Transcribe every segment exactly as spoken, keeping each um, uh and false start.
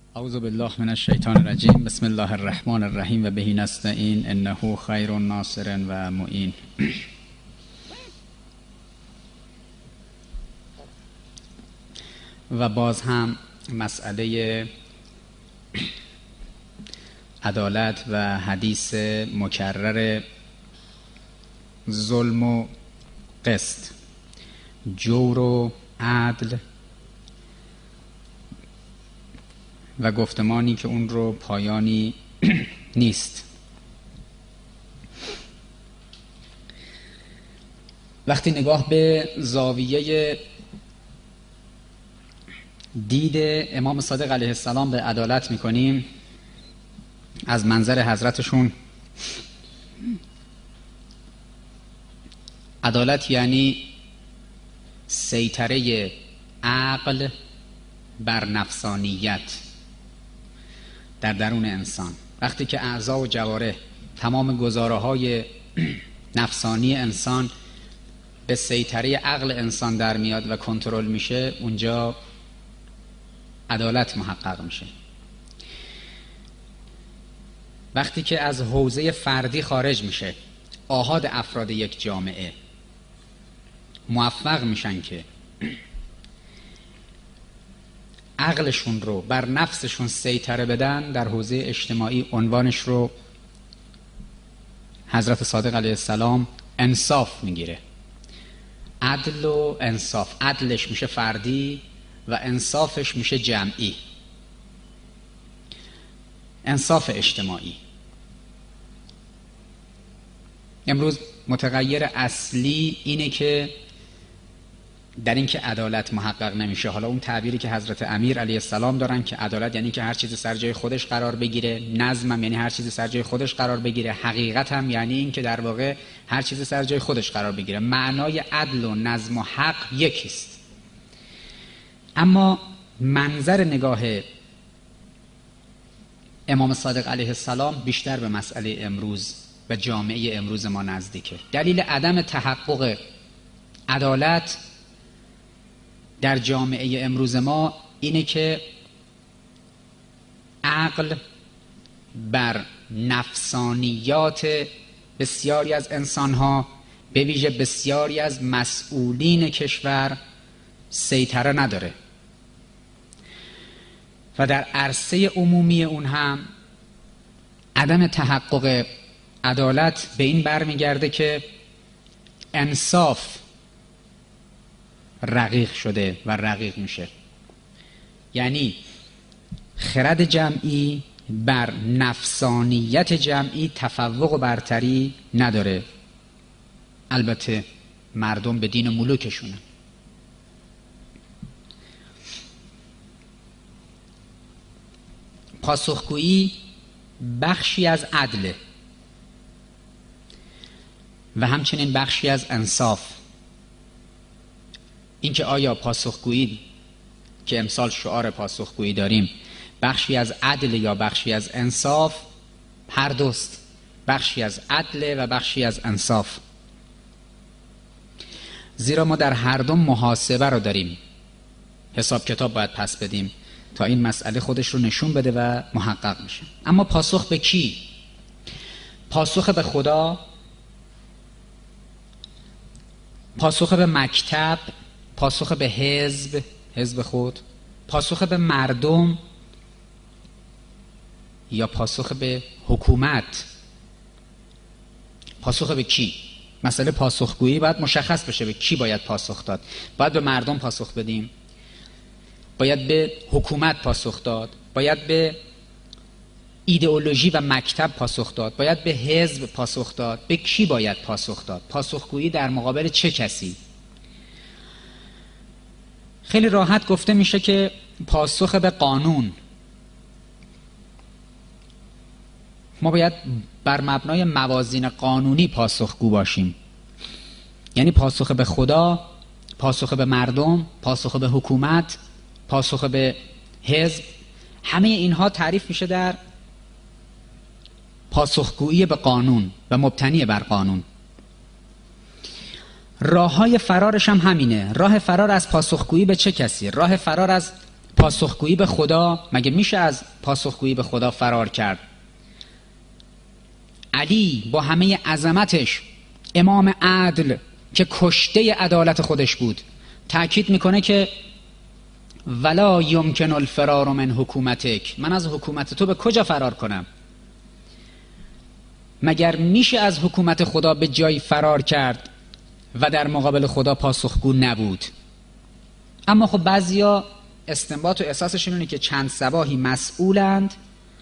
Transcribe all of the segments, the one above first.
اعوذ بالله من الشیطان الرجیم. بسم الله الرحمن الرحیم و بهی نستعین انه خیر ناصر و معین. و باز هم مسئله عدالت و حدیث مکرر ظلم و قسط، جور و عدل و گفتمانی که اون رو پایانی نیست. وقتی نگاه به زاویه دید امام صادق علیه السلام به عدالت میکنیم، از منظر حضرتشون عدالت یعنی سیطره عقل بر نفسانیت در درون انسان. وقتی که اعضا و جوارح، تمام گزاره‌های نفسانی انسان به سیطره عقل انسان در میاد و کنترل میشه، اونجا عدالت محقق میشه. وقتی که از حوزه فردی خارج میشه، آحاد افراد یک جامعه موفق میشن که عقلشون رو بر نفسشون سیطره بدن، در حوزه اجتماعی عنوانش رو حضرت صادق علیه السلام انصاف میگیره. عدل و انصاف، عدلش میشه فردی و انصافش میشه جمعی، انصاف اجتماعی. امروز متغیر اصلی اینه که در این که عدالت محقق نمیشه. حالا اون تعبیری که حضرت امیر علیه السلام دارن که عدالت یعنی که هر چیز سر جای خودش قرار بگیره، نظم هم یعنی هر چیز سر جای خودش قرار بگیره، حقیقت هم یعنی این که در واقع هر چیز سر جای خودش قرار بگیره. معنای عدل و نظم و حق یکیست، اما منظر نگاه امام صادق علیه السلام بیشتر به مسئله امروز و جامعه امروز ما نزدیکه. دلیل عدم تحقق عدالت در جامعه امروز ما اینه که عقل بر نفسانیات بسیاری از انسانها، به ویژه بسیاری از مسئولین کشور سیطره نداره و در عرصه عمومی اون هم عدم تحقق عدالت به این برمیگرده که انصاف رقیق شده و رقیق میشه. یعنی خرد جمعی بر نفسانیت جمعی تفوق و برتری نداره. البته مردم به دین ملوکشونه. پاسخگویی بخشی از عدل و همچنین بخشی از انصاف. اینکه آیا پاسخگویی که امسال شعار پاسخگویی داریم بخشی از عدل یا بخشی از انصاف، هر دوست، بخشی از عدل و بخشی از انصاف. زیرا ما در هر دو محاسبه رو داریم، حساب کتاب باید پس بدیم تا این مسئله خودش رو نشون بده و محقق میشه. اما پاسخ به کی؟ پاسخ به خدا، پاسخ به مکتب، پاسخ به حزب، حزب خود، پاسخ به مردم، یا پاسخ به حکومت؟ پاسخ به کی؟ مسئله پاسخگویی باید مشخص بشه به کی باید پاسخ داد. باید به مردم پاسخ بدیم، باید به حکومت پاسخ داد، باید به ایدئولوژی و مکتب پاسخ داد، باید به حزب پاسخ داد. به کی باید پاسخ داد؟ پاسخگویی در مقابل چه کسی؟ خیلی راحت گفته میشه که پاسخ به قانون. ما باید بر مبنای موازین قانونی پاسخگو باشیم. یعنی پاسخ به خدا، پاسخ به مردم، پاسخ به حکومت، پاسخ به حزب، همه اینها تعریف میشه در پاسخگویی به قانون و مبتنی بر قانون. راه های فرارش هم همینه. راه فرار از پاسخگویی به چه کسی؟ راه فرار از پاسخگویی به خدا، مگه میشه از پاسخگویی به خدا فرار کرد؟ علی با همه عظمتش، امام عدل که کشته عدالت خودش بود، تأکید میکنه که ولا یمکن الفرار من حکومتک، من از حکومت تو به کجا فرار کنم؟ مگر میشه از حکومت خدا به جایی فرار کرد و در مقابل خدا پاسخگو نبود؟ اما خب بعضیا استنباط و احساسشون اینه که چند صباحی مسئولند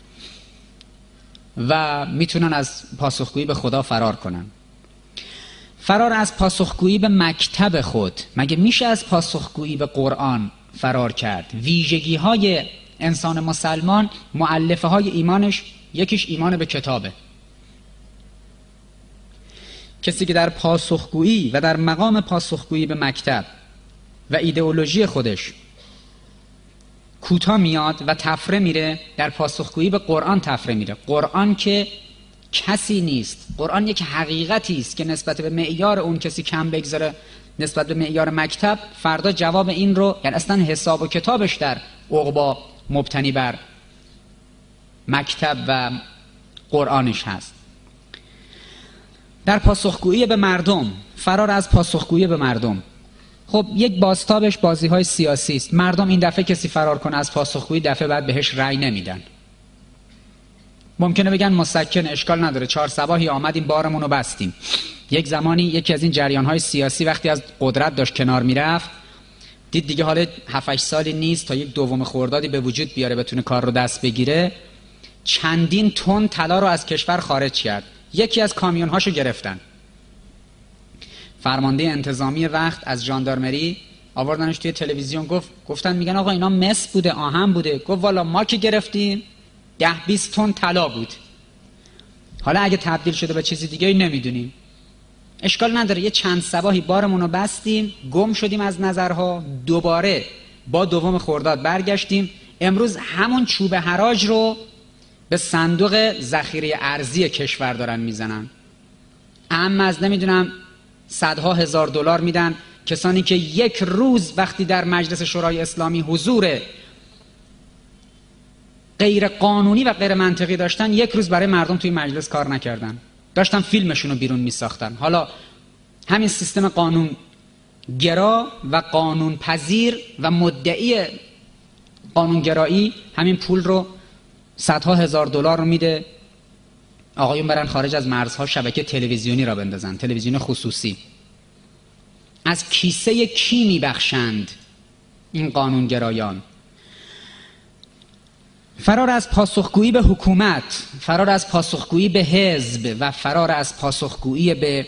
و میتونن از پاسخگویی به خدا فرار کنن. فرار از پاسخگویی به مکتب خود، مگه میشه از پاسخگویی به قرآن فرار کرد؟ ویژگی های انسان مسلمان، مؤلفه های ایمانش، یکیش ایمان به کتابه. کسی که در پاسخگویی و در مقام پاسخگویی به مکتب و ایدئولوژی خودش کوتاه میاد و تفره میره، در پاسخگویی به قرآن تفره میره. قرآن که کسی نیست، قرآن یک حقیقتی است که نسبت به معیار اون کسی کم بگذاره نسبت به معیار مکتب، فردا جواب این رو، یعنی اصلا حساب و کتابش در عقبا مبتنی بر مکتب و قرآنش هست. در پاسخگویی به مردم، فرار از پاسخگویی به مردم، خب یک بازتابش بازی‌های سیاسی است. مردم این دفعه کسی فرار کنه از پاسخگویی، دفعه بعد بهش رأی نمیدن. ممکنه بگن مسکن، اشکال نداره، چهار صباحی آمدیم بارمون رو بستیم. یک زمانی یکی از این جریان‌های سیاسی وقتی از قدرت داشت کنار میرفت، دید دیگه حالا هفت هشت سالی نیست تا یک دوم خردادی به وجود بیاره بتونه کار رو دست بگیره، چندین تن طلا رو از کشور خارج کرد. یکی از کامیون‌هاشو گرفتن. فرمانده انتظامی وقت از ژاندارمری آوردنش توی تلویزیون، گفت گفتن میگن آقا اینا مس بوده، آهن بوده. گفت والا ما که گرفتیم ده بیست تن طلا بود. حالا اگه تبدیل شده به چیزی دیگه نمیدونیم، اشکال نداره. یه چند صباحی بارمون رو بستیم، گم شدیم از نظرها، دوباره با دوم خرداد برگشتیم. امروز همون چوب حراج رو به صندوق ذخیره ارزی کشور دارن میزنن. اما از نمیدونم صدها هزار دلار میدن کسانی که یک روز وقتی در مجلس شورای اسلامی حضور غیر قانونی و غیر منطقی داشتن، یک روز برای مردم توی مجلس کار نکردن، داشتن فیلمشون رو بیرون میساختن. حالا همین سیستم قانون گرا و قانون پذیر و مدعی قانونگرایی همین پول رو، صدها هزار دلار رو میده آقایون برن خارج از مرزها شبکه تلویزیونی را بندازن، تلویزیون خصوصی. از کیسه کی میبخشند این قانونگرایان؟ فرار از پاسخگویی به حکومت، فرار از پاسخگویی به حزب و فرار از پاسخگویی به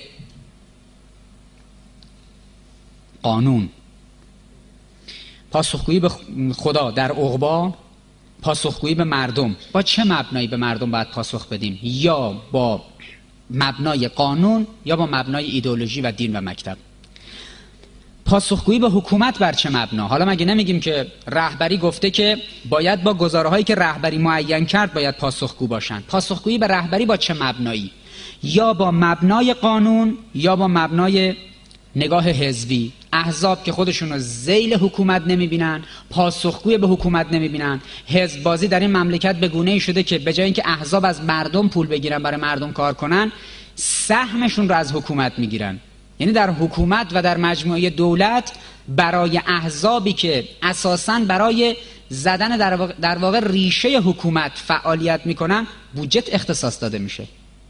قانون. پاسخگویی به خدا در عقبا، پاسخگویی به مردم. با چه مبنایی به مردم باید پاسخ بدیم؟ یا با مبنای قانون یا با مبنای ایدئولوژی و دین و مکتب. پاسخگویی به حکومت بر چه مبنا؟ حالا مگه نمیگیم که رهبری گفته که باید با گزاره‌هایی که رهبری معین کرد باید پاسخگو باشن؟ پاسخگویی به رهبری با چه مبنایی؟ یا با مبنای قانون یا با مبنای نگاه حزبی. احزاب که خودشون رو ذیل حکومت نمیبینن، پاسخگوی به حکومت نمیبینن. حزب بازی در این مملکت به گونه‌ای شده که به جای اینکه احزاب از مردم پول بگیرن برای مردم کار کنن، سهمشون رو از حکومت میگیرن. یعنی در حکومت و در مجموعه دولت برای احزابی که اساساً برای زدن در واقع, در واقع ریشه حکومت فعالیت میکنن بودجه اختصاص داده میشه.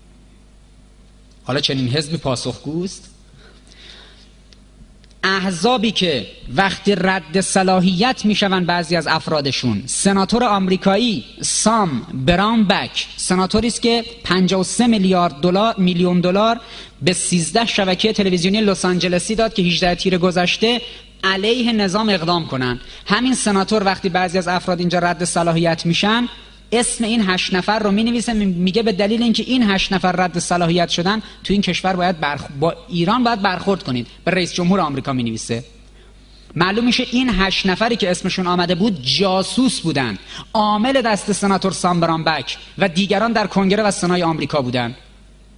حالا چنین حزبی پاسخگوست؟ احزابی که وقتی رد صلاحیت میشون بعضی از افرادشون، سناتور آمریکایی سام برانبک، سناتوری است که پنجاه و سه میلیارد دلار میلیون دلار به سیزده شبکه تلویزیونی لس آنجلسی داد که هجده تیر گذشته علیه نظام اقدام کنن. همین سناتور وقتی بعضی از افراد اینجا رد صلاحیت میشن، اسم این هشت نفر رو مینویسه، میگه به دلیل اینکه این هشت نفر رد صلاحیت شدن تو این کشور باید برخ... با ایران باید برخورد کنید. به رئیس جمهور آمریکا مینویسه. معلوم میشه این هشت نفری که اسمشون آمده بود جاسوس بودن، عامل دست سناتور سام برانبک و دیگران در کنگره و سنای آمریکا بودن.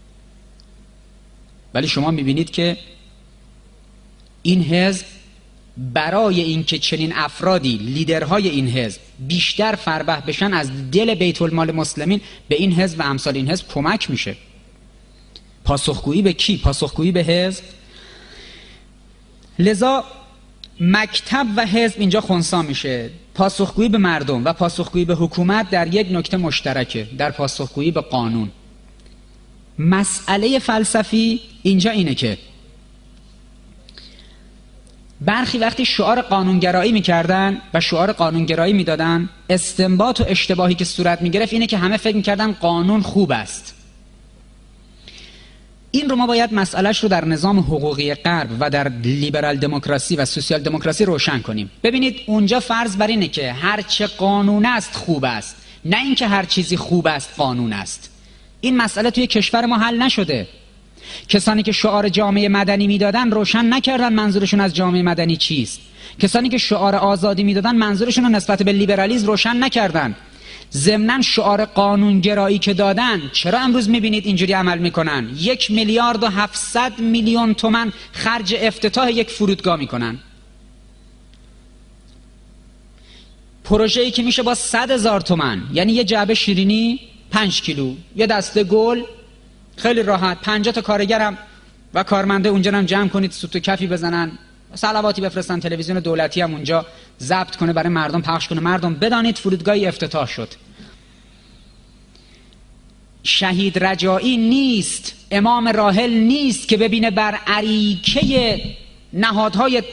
ولی شما میبینید که این حزب برای اینکه چنین افرادی لیدرهای این حزب بیشتر فربه بشن از دل بیت المال مسلمین به این حزب و امثال این حزب کمک میشه. پاسخگویی به کی؟ پاسخگویی به حزب. لذا مکتب و حزب اینجا خنثی میشه. پاسخگویی به مردم و پاسخگویی به حکومت در یک نکته مشترکه، در پاسخگویی به قانون. مسئله فلسفی اینجا اینه که برخی وقتی شعار قانونگرایی میکردن و شعار قانونگرایی میدادن، استنباط و اشتباهی که صورت میگرفت اینه که همه فکر میکردن قانون خوب است. این رو ما باید مسئلهش رو در نظام حقوقی غرب و در لیبرال دموکراسی و سوسیال دموکراسی روشن کنیم. ببینید اونجا فرض بر اینه که هر چه قانون است خوب است، نه اینکه هر چیزی خوب است قانون است. این مسئله توی کشور ما حل نشده. کسانی که شعار جامعه مدنی میدادن روشن نکردن منظورشون از جامعه مدنی چیست. کسانی که شعار آزادی میدادن منظورشون رو نسبت به لیبرالیسم روشن نکردن. ضمناً شعار قانونگرایی که دادن، چرا امروز میبینید اینجوری عمل میکنن؟ یک میلیارد و هفتصد میلیون تومان خرج افتتاح یک فرودگاه میکنن. پروژه‌ای که میشه با صد هزار تومان، یعنی یه جعبه شیرینی پنج کیلو، یه دسته گل، خیلی راحت پنجاه تا کارگرم و کارمنده اونجا هم جمع کنید، سوت و کفی بزنن، صلواتی بفرستن، تلویزیون دولتی هم اونجا ضبط کنه، برای مردم پخش کنه، مردم بدانید فرودگاهی افتتاح شد. شهید رجایی نیست، امام راحل نیست که ببینه بر اریکه نهادهای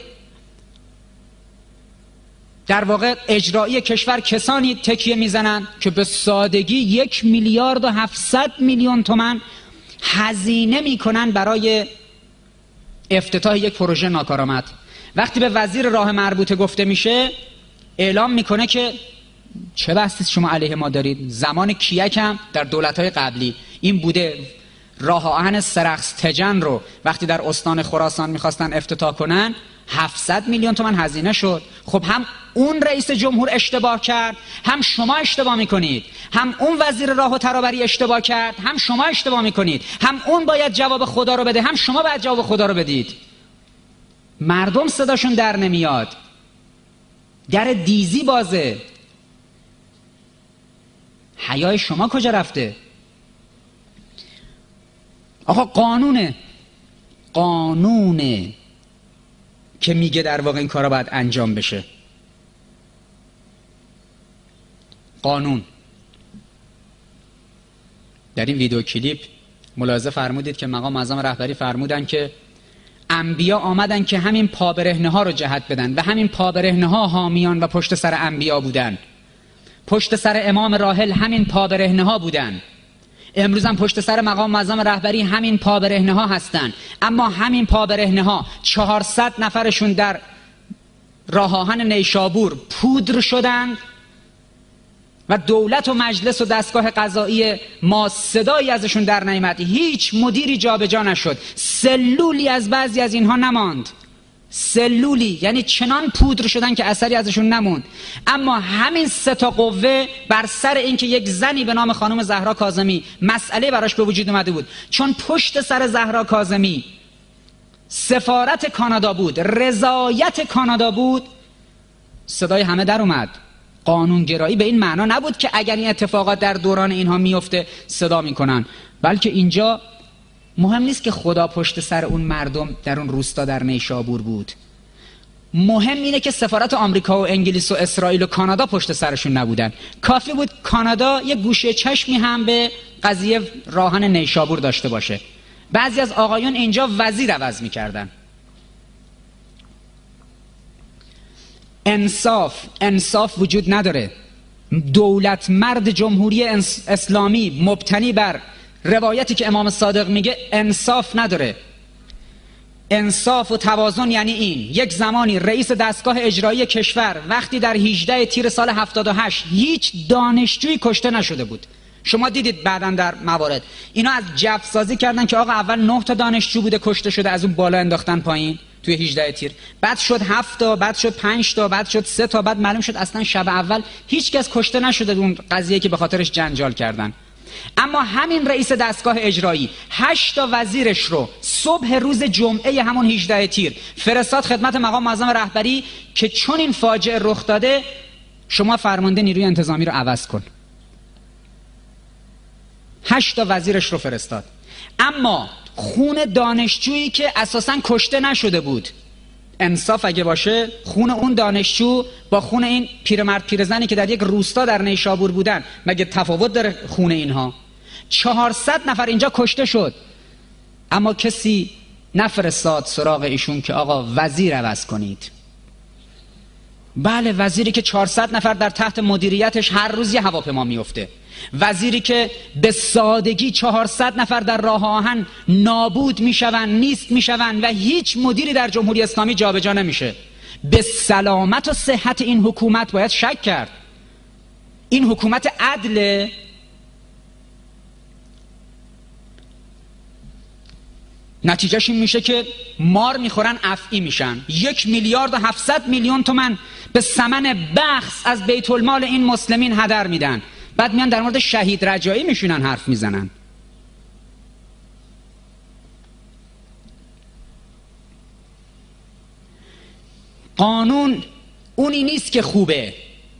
در واقع اجرایی کشور کسانی تکیه میزنن که به سادگی یک میلیارد و هفتصد میلیون تومان هزینه میکنن برای افتتاح یک پروژه ناکارآمد. وقتی به وزیر راه مربوطه گفته میشه، اعلام میکنه که چه بحثی شما علیه ما دارید؟ زمان کیک هم در دولت‌های قبلی این بوده. راه آهن سرخس تجن رو وقتی در استان خراسان میخواستن افتتاح کنن، هفتصد میلیون تومان هزینه شد. خب هم اون رئیس جمهور اشتباه کرد، هم شما اشتباه میکنید. هم اون وزیر راه و ترابری اشتباه کرد، هم شما اشتباه میکنید. هم اون باید جواب خدا رو بده، هم شما باید جواب خدا رو بدید. مردم صداشون در نمیاد، در دیزی بازه. حیای شما کجا رفته؟ آقا قانونه قانونه که میگه در واقع این کارا باید انجام بشه. قانون. در این ویدیو کلیپ ملاحظه فرمودید که مقام معظم رهبری فرمودن که انبیا آمدن که همین پابرهنه ها رو جهت بدن و همین پابرهنه ها حامیان و پشت سر انبیا بودن. پشت سر امام راحل همین پابرهنه ها بودن. امروز هم پشت سر مقام معظم رهبری همین پابرهنه ها هستن. اما همین پابرهنه ها چهارصد نفرشون در راه آهن نیشابور پودر شدند و دولت و مجلس و دستگاه قضایی ما صدایی ازشون در نیامد. هیچ مدیری جابجا نشد. سلولی از بعضی از اینها نماند. سلولی، یعنی چنان پودر شدن که اثری ازشون نموند. اما همین سه تا قوه بر سر اینکه یک زنی به نام خانم زهرا کاظمی مسئله براش به وجود اومده بود، چون پشت سر زهرا کاظمی سفارت کانادا بود، رضایت کانادا بود، صدای همه در اومد. قانونگرایی به این معنا نبود که اگر این اتفاقات در دوران اینها میفته صدا میکنن، بلکه اینجا مهم نیست که خدا پشت سر اون مردم در اون روستا در نیشابور بود. مهم اینه که سفارت آمریکا و انگلیس و اسرائیل و کانادا پشت سرشون نبودن. کافی بود کانادا یک گوشه چشمی هم به قضیه راهن نیشابور داشته باشه. بعضی از آقایون اینجا وزیر عوض میکردن. انصاف انصاف وجود نداره. دولت مرد جمهوری اسلامی مبتنی بر روایتی که امام صادق میگه انصاف نداره. انصاف و توازن یعنی این: یک زمانی رئیس دستگاه اجرایی کشور وقتی در هجده تیر سال هفتاد و هشت هیچ دانشجویی کشته نشده بود. شما دیدید بعداً در موارد اینا از جف سازی کردن که آقا اول نه تا دانشجو بوده کشته شده، از اون بالا انداختن پایین توی هجده تیر، بعد شد هفت تا، بعد شد پنج تا، بعد شد سه تا، بعد معلوم شد اصلا شب اول هیچ کس کشته نشده اون قضیه که به خاطرش جنجال کردن. اما همین رئیس دستگاه اجرایی هشت تا وزیرش رو صبح روز جمعه همون هجدهم تیر فرستاد خدمت مقام معظم رهبری که چون این فاجعه رخ داده شما فرمانده نیروی انتظامی رو عوض کن. هشت تا وزیرش رو فرستاد. اما خون دانشجویی که اساساً کشته نشده بود، انصاف اگه باشه خون اون دانشجو با خون این پیرمرد پیرزنی که در یک روستا در نیشابور بودن مگه تفاوت داره خون اینها؟ چهارصد نفر اینجا کشته شد، اما کسی نفرستاد سراغ ایشون که آقا وزیر عوض کنید. بله، وزیری که چهارصد نفر در تحت مدیریتش هر روز یه هواپیما میفته، وزیری که به سادگی چهارصد نفر در راه آهن نابود میشون، نیست میشون و هیچ مدیری در جمهوری اسلامی جابجا نمیشه. به سلامت و صحت این حکومت باید شک کرد. این حکومت عدل؟ نتیجهش این میشه که مار میخورن افعی میشن. یک میلیارد و هفتصد میلیون تومن به ثمن بخس از بیت المال این مسلمین هدر میدن، بعد میان در مورد شهید رجایی میشونن حرف میزنن. قانون اونی نیست که خوبه.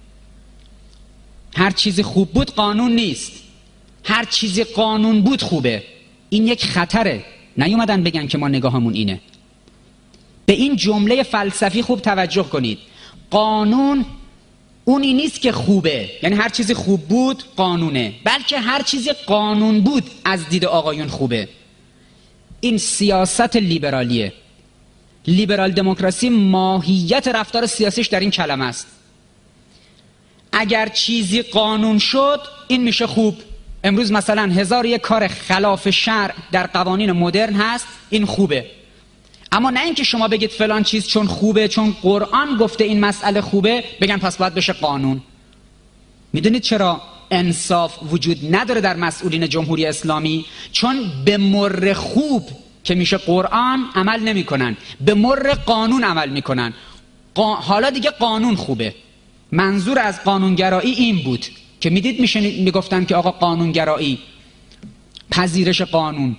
هر چیزی خوب بود قانون نیست، هر چیزی قانون بود خوبه. این یک خطره. نیومدن بگن که ما نگاهمون اینه. به این جمله فلسفی خوب توجه کنید. قانون اونی نیست که خوبه، یعنی هر چیزی خوب بود قانونه، بلکه هر چیزی قانون بود از دید آقایون خوبه. این سیاست لیبرالیه. لیبرال دموکراسی ماهیت رفتار سیاسیش در این کلمه است. اگر چیزی قانون شد این میشه خوب. امروز مثلا هزار یک کار خلاف شرع در قوانین مدرن هست، این خوبه. اما نه اینکه شما بگید فلان چیز چون خوبه، چون قرآن گفته این مسئله خوبه، بگن پس باید بشه قانون. میدونید چرا انصاف وجود نداره در مسئولین جمهوری اسلامی؟ چون به مر خوب که میشه قرآن عمل نمی کنن، به مر قانون عمل میکنن. قا... حالا دیگه قانون خوبه. منظور از قانونگرایی این بود که میدید میشه میگفتن که آقا قانونگرایی، پذیرش قانون.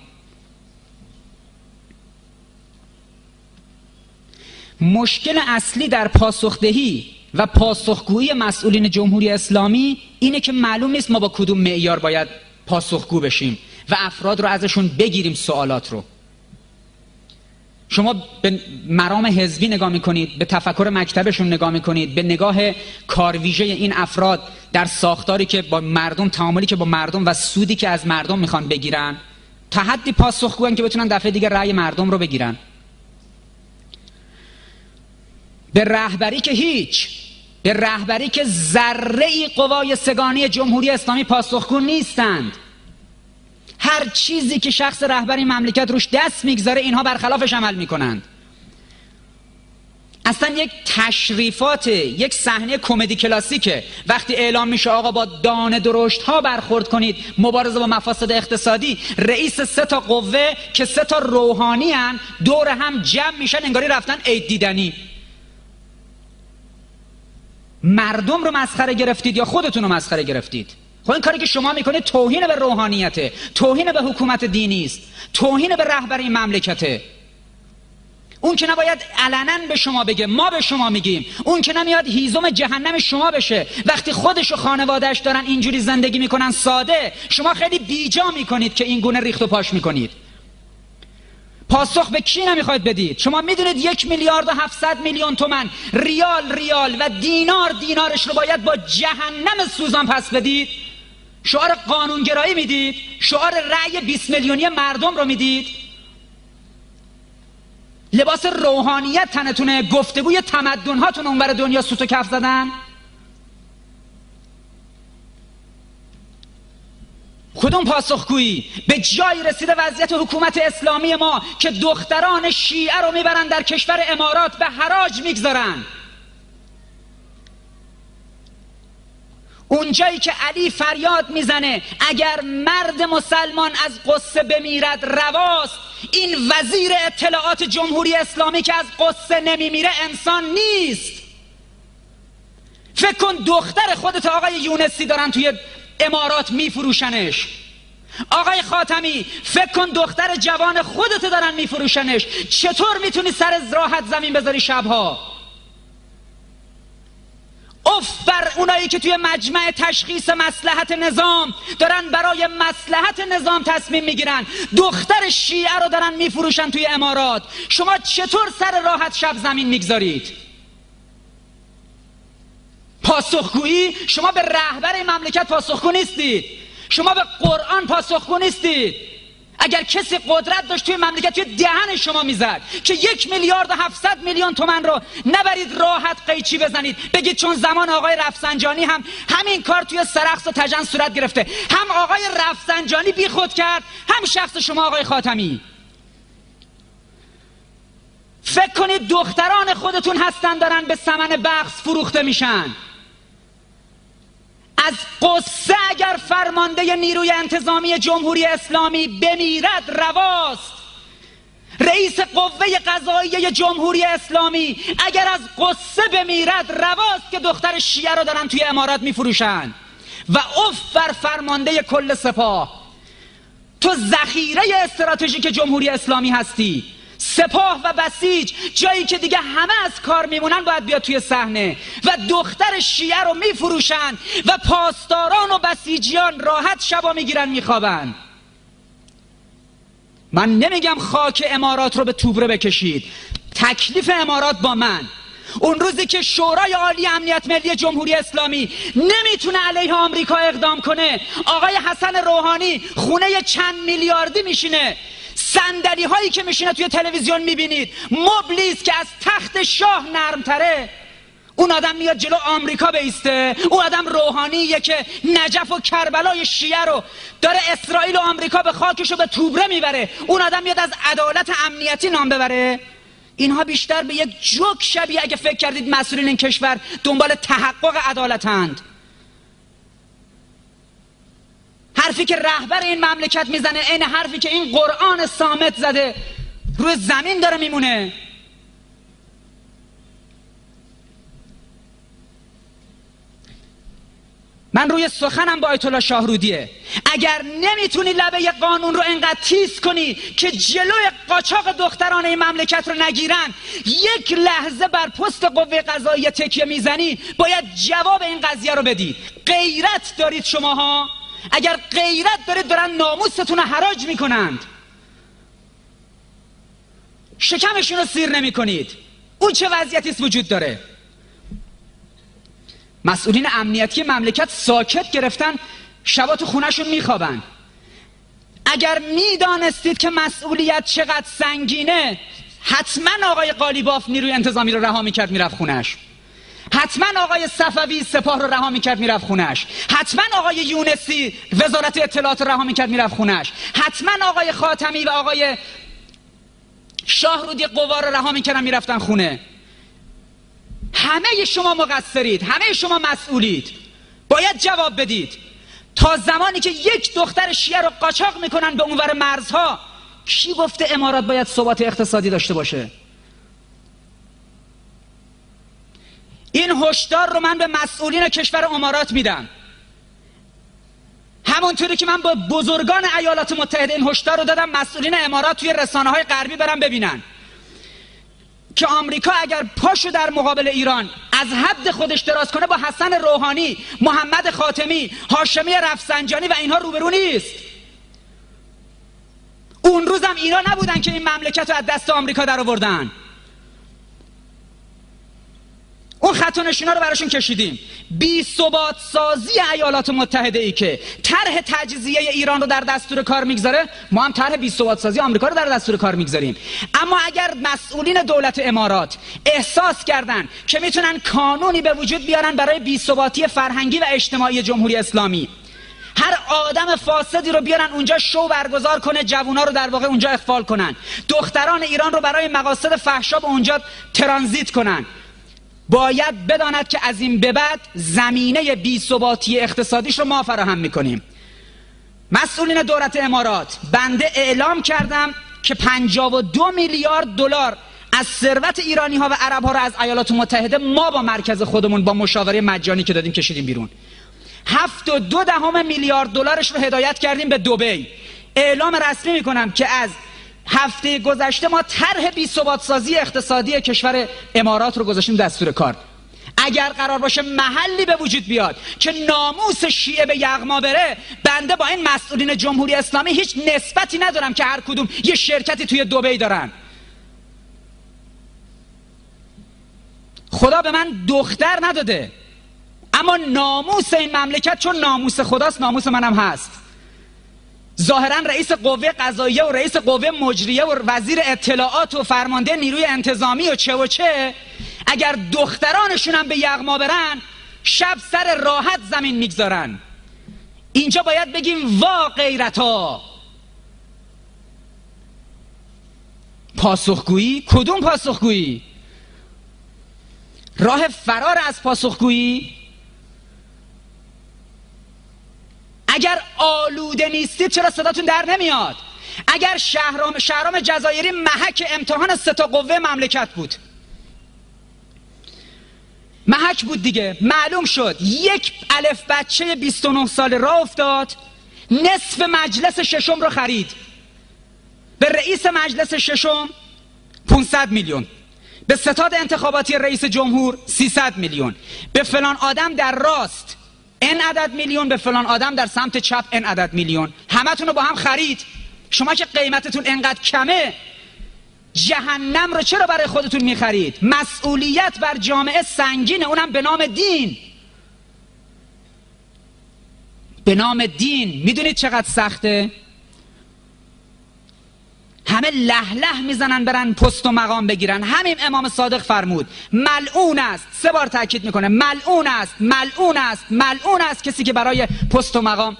مشکل اصلی در پاسخدهی و پاسخگویی مسئولین جمهوری اسلامی اینه که معلوم نیست ما با کدوم معیار باید پاسخگو بشیم و افراد رو ازشون بگیریم سوالات رو. شما به مرام حزبی نگاه میکنید، به تفکر مکتبشون نگاه میکنید، به نگاه کارویژه این افراد در ساختاری که با مردم، تعاملی که با مردم و سودی که از مردم میخوان بگیرن، تا حدی پاسخگوان که بتونن دفعه دیگه رأی مردم رو بگیرن. به رهبری که هیچ، به رهبری که ذره‌ای قوای سگانی جمهوری اسلامی پاسخگو نیستند. هر چیزی که شخص رهبری مملکت روش دست میگذاره اینها برخلافش عمل میکنند. اصلا یک تشریفات، یک صحنه کمدی کلاسیکه وقتی اعلام میشه آقا با دانه درشت ها برخورد کنید، مبارزه با مفاسد اقتصادی. رئیس سه تا قوه که سه تا روحانی هن دور هم جمع میشن انگاری رفتن عید دیدنی. مردم رو مسخره گرفتید یا خودتون رو مسخره گرفتید؟ خب این کاری که شما میکنید توهین به روحانیته، توهین به حکومت دینی است، توهین به رهبر این مملکته. اون که نباید علنا به شما بگه، ما به شما میگیم. اون که نمیاد هیزم جهنم شما بشه. وقتی خودش و خانواده‌اش دارن اینجوری زندگی میکنن ساده، شما خیلی بیجا میکنید که این گونه ریخت و پاش میکنید. پاسخ به کی نمیخواید بدید؟ شما میدونید یک میلیارد و هفتصد میلیون تومن ریال ریال و دینار دینارش رو باید با جهنم سوزان پس بدید؟ شعار قانونگرایی میدید؟ شعار رأی بیست میلیونی مردم رو میدید؟ لباس روحانیت تنتونه، گفتگوی تمدن هاتون اونور دنیا سوت و کف زدن؟ کدوم پاسخگویی؟ به جایی رسیده وضعیت حکومت اسلامی ما که دختران شیعه رو میبرن در کشور امارات به حراج میگذارن. اونجایی که علی فریاد میزنه اگر مرد مسلمان از قصه بمیرد رواست، این وزیر اطلاعات جمهوری اسلامی که از قصه نمیمیره انسان نیست. فکر کن دختر خودت آقای یونسی دارن توی امارات میفروشنش. آقای خاتمی فکر کن دختر جوان خودت دارن میفروشنش، چطور میتونی سر راحت زمین بذاری شبها؟ اف بر اونایی که توی مجمع تشخیص مصلحت نظام دارن برای مصلحت نظام تصمیم میگیرن، دختر شیعه رو دارن میفروشن توی امارات. شما چطور سر راحت شب زمین میگذارید؟ پاسخگویی؟ شما به رهبر این مملکت پاسخگو نیستید، شما به قرآن پاسخگو نیستید. اگر کسی قدرت داشت توی مملکت توی دهن شما میزد که یک میلیارد و هفتصد میلیون تومن رو نبرید راحت قیچی بزنید، بگید چون زمان آقای رفسنجانی هم همین کار توی سرخس و تجن صورت گرفته، هم آقای رفسنجانی بی خود کرد، هم شخص شما آقای خاتمی. فکر کنید دختران خودتون هستن دارن به ثمن بخس فروخته میشن. از قصه اگر فرمانده نیروی انتظامی جمهوری اسلامی بمیرد رواست. رئیس قوه قضاییه جمهوری اسلامی اگر از قصه بمیرد رواست که دختر شیعه رو دارن توی امارات میفروشن. و اف بر فرمانده کل سپاه. تو ذخیره استراتژیک جمهوری اسلامی هستی. سپاه و بسیج جایی که دیگه همه از کار میمونن باید بیاد توی صحنه و دختر شیعه رو میفروشن و پاسداران و بسیجیان راحت شبا میگیرن میخوابن. من نمیگم خاک امارات رو به توبره بکشید، تکلیف امارات با من. اون روزی که شورای عالی امنیت ملی جمهوری اسلامی نمیتونه علیه آمریکا اقدام کنه، آقای حسن روحانی خونه چند میلیاردی میشینه، صندلی هایی که میشینه توی تلویزیون میبینید مبلیست که از تخت شاه نرمتره. اون آدم میاد جلو آمریکا بیسته. اون آدم روحانیه که نجف و کربلای شیعه رو داره اسرائیل و آمریکا به خاکش رو به توبره میبره. اون آدم میاد از عدالت امنیتی نام ببره. اینها بیشتر به یک جوک شبیه اگه فکر کردید مسئولین این کشور دنبال تحقق عدالتند. حرفی که رهبر این مملکت میزنه این حرفی که این قرآن صامت زده روی زمین داره میمونه. من روی سخنم با آیت الله شاهرودیه. اگر نمیتونی لبه قانون رو انقدر تیز کنی که جلوی قاچاق دختران این مملکت رو نگیرن، یک لحظه بر پست قوه قضاییه تکیه میزنی، باید جواب این قضیه رو بدید. غیرت دارید شماها؟ اگر غیرت دارید دارن ناموستون رو حراج میکنند، شکمشون رو سیر نمی کنید. اون چه وضعیتیست وجود داره؟ مسئولین امنیتی مملکت ساکت گرفتن، شبا تو خونهشون میخوابن. اگر میدانستید که مسئولیت چقدر سنگینه، حتما آقای قالیباف نیروی انتظامی رو رها میکرد میرفت خونهش، حتما آقای صفوی سپاه رو رها میکرد میرفت خونهش، حتما آقای یونسی وزارت اطلاعات رو رها میکرد میرفت خونهش، حتما آقای خاتمی و آقای شاهرودی قوا رو رها میکردن میرفتن خونه. همه شما مقصرید، همه شما مسئولید، باید جواب بدید. تا زمانی که یک دختر شیعه رو قاچاق میکنن به اونور مرزها، کی گفته امارات باید ثبات اقتصادی داشته باشه؟ این هشدار رو من به مسئولین کشور امارات میدم، همونطوری که من با بزرگان ایالات متحده این هشدار رو دادم. مسئولین امارات توی رسانه‌های غربی برن ببینن که آمریکا اگر پاشو در مقابل ایران از حد خودش دراز کنه با حسن روحانی، محمد خاتمی، هاشمی رفسنجانی و اینها روبرو نیست. اون روزم اینا نبودن که این مملکت رو از دست آمریکا در آوردن. اون خط و نشونا رو براشون کشیدیم. بی ثبات سازی ایالات متحده ای که طرح تجزیه ایران رو در دستور کار میگذاره، ما هم طرح بی ثبات سازی آمریکا رو در دستور کار میگذاریم. اما اگر مسئولین دولت امارات احساس کردن که میتونن قانونی به وجود بیارن برای بی ثباتی فرهنگی و اجتماعی جمهوری اسلامی، هر آدم فاسدی رو بیارن اونجا شو برگزار کنه، جوونا رو در واقع اونجا اخفال کنن، دختران ایران رو برای مقاصد فحشا به اونجا ترانزیت کنن، باید بداند که از این به بعد زمینه بی‌ثباتی اقتصادیش رو ما فراهم میکنیم. مسئولین دولت امارات، بنده اعلام کردم که پنجاه و دو میلیارد دلار از ثروت ایرانی ها و عرب ها رو از ایالات متحده ما با مرکز خودمون با مشاوره مجانی که دادیم کشیدیم بیرون. هفت و دو دهم میلیارد دلارش رو هدایت کردیم به دبی. اعلام رسمی میکنم که از هفته گذشته ما طرح بی‌ثبات سازی اقتصادی کشور امارات رو گذاشتیم دستور کار. اگر قرار باشه محلی به وجود بیاد که ناموس شیعه به یغما بره، بنده با این مسئولین جمهوری اسلامی هیچ نسبتی ندارم که هر کدوم یه شرکتی توی دبی دارن. خدا به من دختر نداده، اما ناموس این مملکت چون ناموس خداست ناموس منم هست. ظاهرا رئیس قوه قضاییه و رئیس قوه مجریه و وزیر اطلاعات و فرمانده نیروی انتظامی و چه و چه اگر دخترانشون هم به یغما برن، شب سر راحت زمین میگذارن. اینجا باید بگیم وا غیرتا. پاسخگویی؟ کدوم پاسخگویی؟ راه فرار از پاسخگویی؟ اگر آلوده نیستید چرا صداتون در نمیاد؟ اگر شهرام شهرام جزایری محک امتحان سه تا قوه مملکت بود، محک بود دیگه، معلوم شد یک الف بچه بیست و نه ساله راه افتاد، نصف مجلس ششم رو خرید، به رئیس مجلس ششم پانصد میلیون، به ستاد انتخاباتی رئیس جمهور سیصد میلیون، به فلان آدم در راست این عدد میلیون، به فلان آدم در سمت چپ این عدد میلیون، همتون رو با هم خرید. شما که قیمتتون انقدر کمه، جهنم رو چرا برای خودتون میخرید؟ مسئولیت بر جامعه سنگینه، اونم به نام دین. به نام دین. میدونید چقدر سخته؟ همه له له میزنن برن پست و مقام بگیرن. همین امام صادق فرمود ملعون است، سه بار تاکید میکنه ملعون است، ملعون است، ملعون است کسی که برای پست و مقام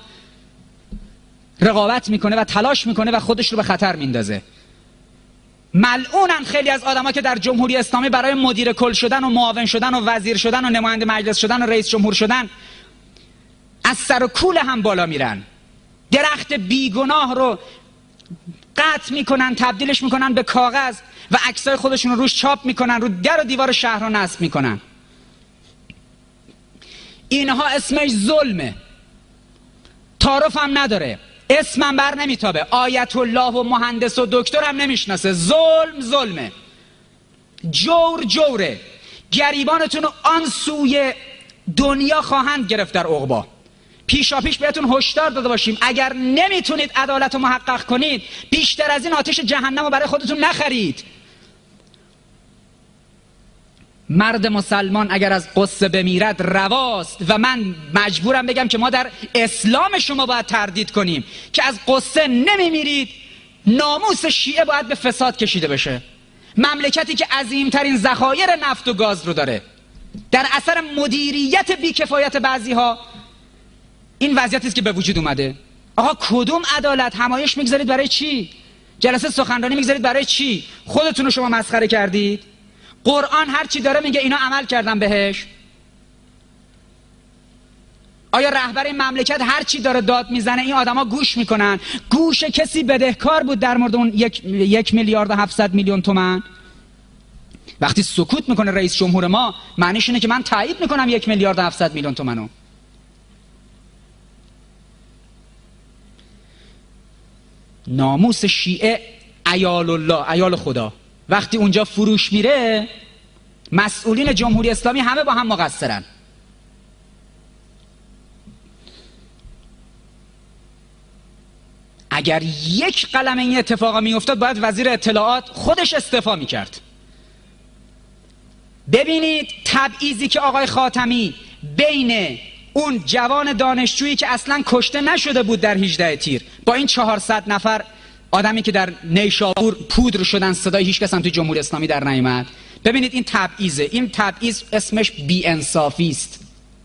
رقابت میکنه و تلاش میکنه و خودش رو به خطر میندازه. ملعونن خیلی از آدما که در جمهوری اسلامی برای مدیر کل شدن و معاون شدن و وزیر شدن و نماینده مجلس شدن و رئیس جمهور شدن از سر و کول هم بالا میرن. درخت بیگناه رو قطع میکنن، تبدیلش میکنن به کاغذ و عکسای خودشون رو روش چاپ میکنن، رو در و دیوار شهر رو نصب میکنن. اینها اسمش ظلمه، تعارف هم نداره، اسمم بر نمیتابه، آیت الله و مهندس و دکتر هم نمیشناسه. ظلم ظلمه، جور جوره. گریبانتون رو آن سوی دنیا خواهند گرفت در عقبا. پیشا پیش بهتون هشدار داده باشیم اگر نمیتونید عدالت رو محقق کنید، بیشتر از این آتش جهنم رو برای خودتون نخرید. مرد مسلمان اگر از غصه بمیرد رواست و من مجبورم بگم که ما در اسلام شما باید تردید کنیم که از غصه نمیمیرید. ناموس شیعه باید به فساد کشیده بشه. مملکتی که عظیمترین ذخایر نفت و گاز رو داره، در اثر مدیریت بیکفایت بعضی ها این وضعیتی است که به وجود اومده. آقا کدوم عدالت؟ همایش میگذارید برای چی؟ جلسه سخنرانی میگذارید برای چی؟ خودتون رو شما مسخره کردید. قرآن هر چی داره میگه اینا عمل کردن بهش. آیا رهبر این مملکت هر چی داره داد میزنه این آدما گوش میکنن؟ گوش کسی بدهکار بود در مورد اون یک, یک میلیارد و هفتصد میلیون تومان؟ وقتی سکوت میکنه رئیس جمهور ما، معنیش اینه که من تایید میکنم یک میلیارد و هفتصد میلیون تومانو. ناموس شیعه عیال الله، عیال خدا، وقتی اونجا فروش میره مسئولین جمهوری اسلامی همه با هم مقصرن. اگر یک قلم این اتفاقا میافتاد باید وزیر اطلاعات خودش استعفا میکرد. ببینید تبعیضی که آقای خاتمی بین اون جوان دانشجویی که اصلا کشته نشده بود در هجده تیر با این چهارصد نفر آدمی که در نیشابور پودر شدن صدای هیچ کس هم تو جمهوری اسلامی در نیامد. ببینید این تبعیضه. این تبعیض اسمش بی انصافی است.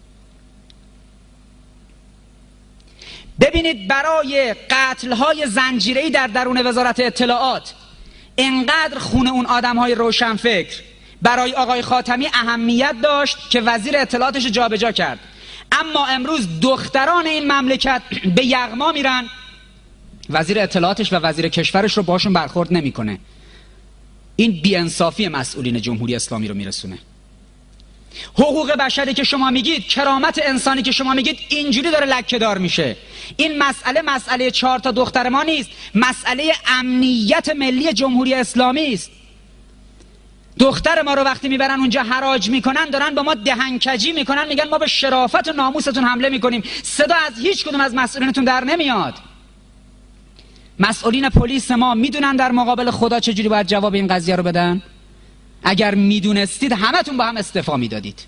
ببینید برای قتل‌های زنجیره‌ای در درون وزارت اطلاعات انقدر خون اون آدم‌های روشنفکر برای آقای خاتمی اهمیت داشت که وزیر اطلاعاتش جابجا کرد. اما امروز دختران این مملکت به یغما میرن، وزیر اطلاعاتش و وزیر کشورش رو باشون برخورد نمیکنه. این بی‌انصافی مسئولین جمهوری اسلامی رو میرسونه. حقوق بشری که شما میگید، کرامت انسانی که شما میگید، اینجوری داره لکه دار میشه. این مسئله مسئله چهار تا دختر ما نیست، مسئله امنیت ملی جمهوری اسلامی است. دختر ما رو وقتی میبرن اونجا حراج میکنن، دارن با ما دهنکجی میکنن، میگن ما به شرافت و ناموستون حمله میکنیم. صدا از هیچ کدوم از مسئولینتون در نمیاد. مسئولین پلیس ما میدونن در مقابل خدا چجوری باید جواب این قضیه رو بدن؟ اگر میدونستید همتون با هم استعفا میدادید.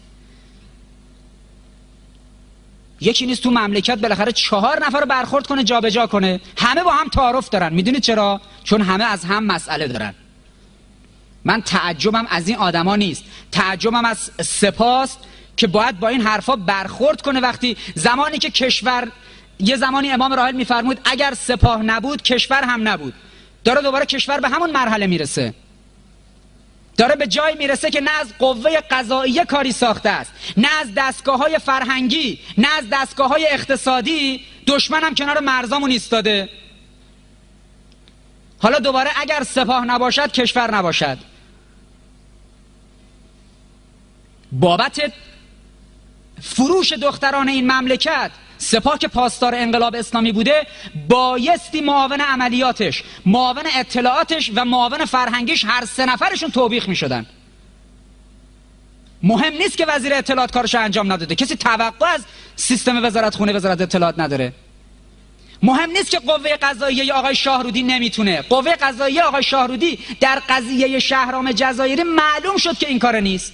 یکی نیست تو مملکت بالاخره چهار نفر رو برخورد کنه جابجا کنه، همه با هم تعارف دارن. میدونید چرا؟ چون همه از هم مسئله دارن. من تعجبم از این آدما نیست، تعجبم از سپاست که باید با این حرفا برخورد کنه. وقتی زمانی که کشور، یه زمانی امام راحل میفرمود اگر سپاه نبود کشور هم نبود، داره دوباره کشور به همون مرحله میرسه، داره به جای میرسه که نه از قوه قضاییه کاری ساخته است، نه از دستگاه‌های فرهنگی، نه از دستگاه‌های اقتصادی. دشمن هم کنار مرزامون ایستاده. حالا دوباره اگر سپاه نباشد کشور نباشد. بابت فروش دختران این مملکت، سپاه که پاسدار انقلاب اسلامی بوده، بایستی معاون عملیاتش، معاون اطلاعاتش و معاون فرهنگیش هر سه نفرشون توبیخ می شدن. مهم نیست که وزیر اطلاعات کارش انجام نداده، کسی توقع از سیستم وزارت خونه وزارت اطلاعات نداره. مهم نیست که قوه قضاییه آقای شاهرودی نمیتونه. قوه قضاییه آقای شاهرودی در قضیه شهرام جزایری معلوم شد که این کار نیست.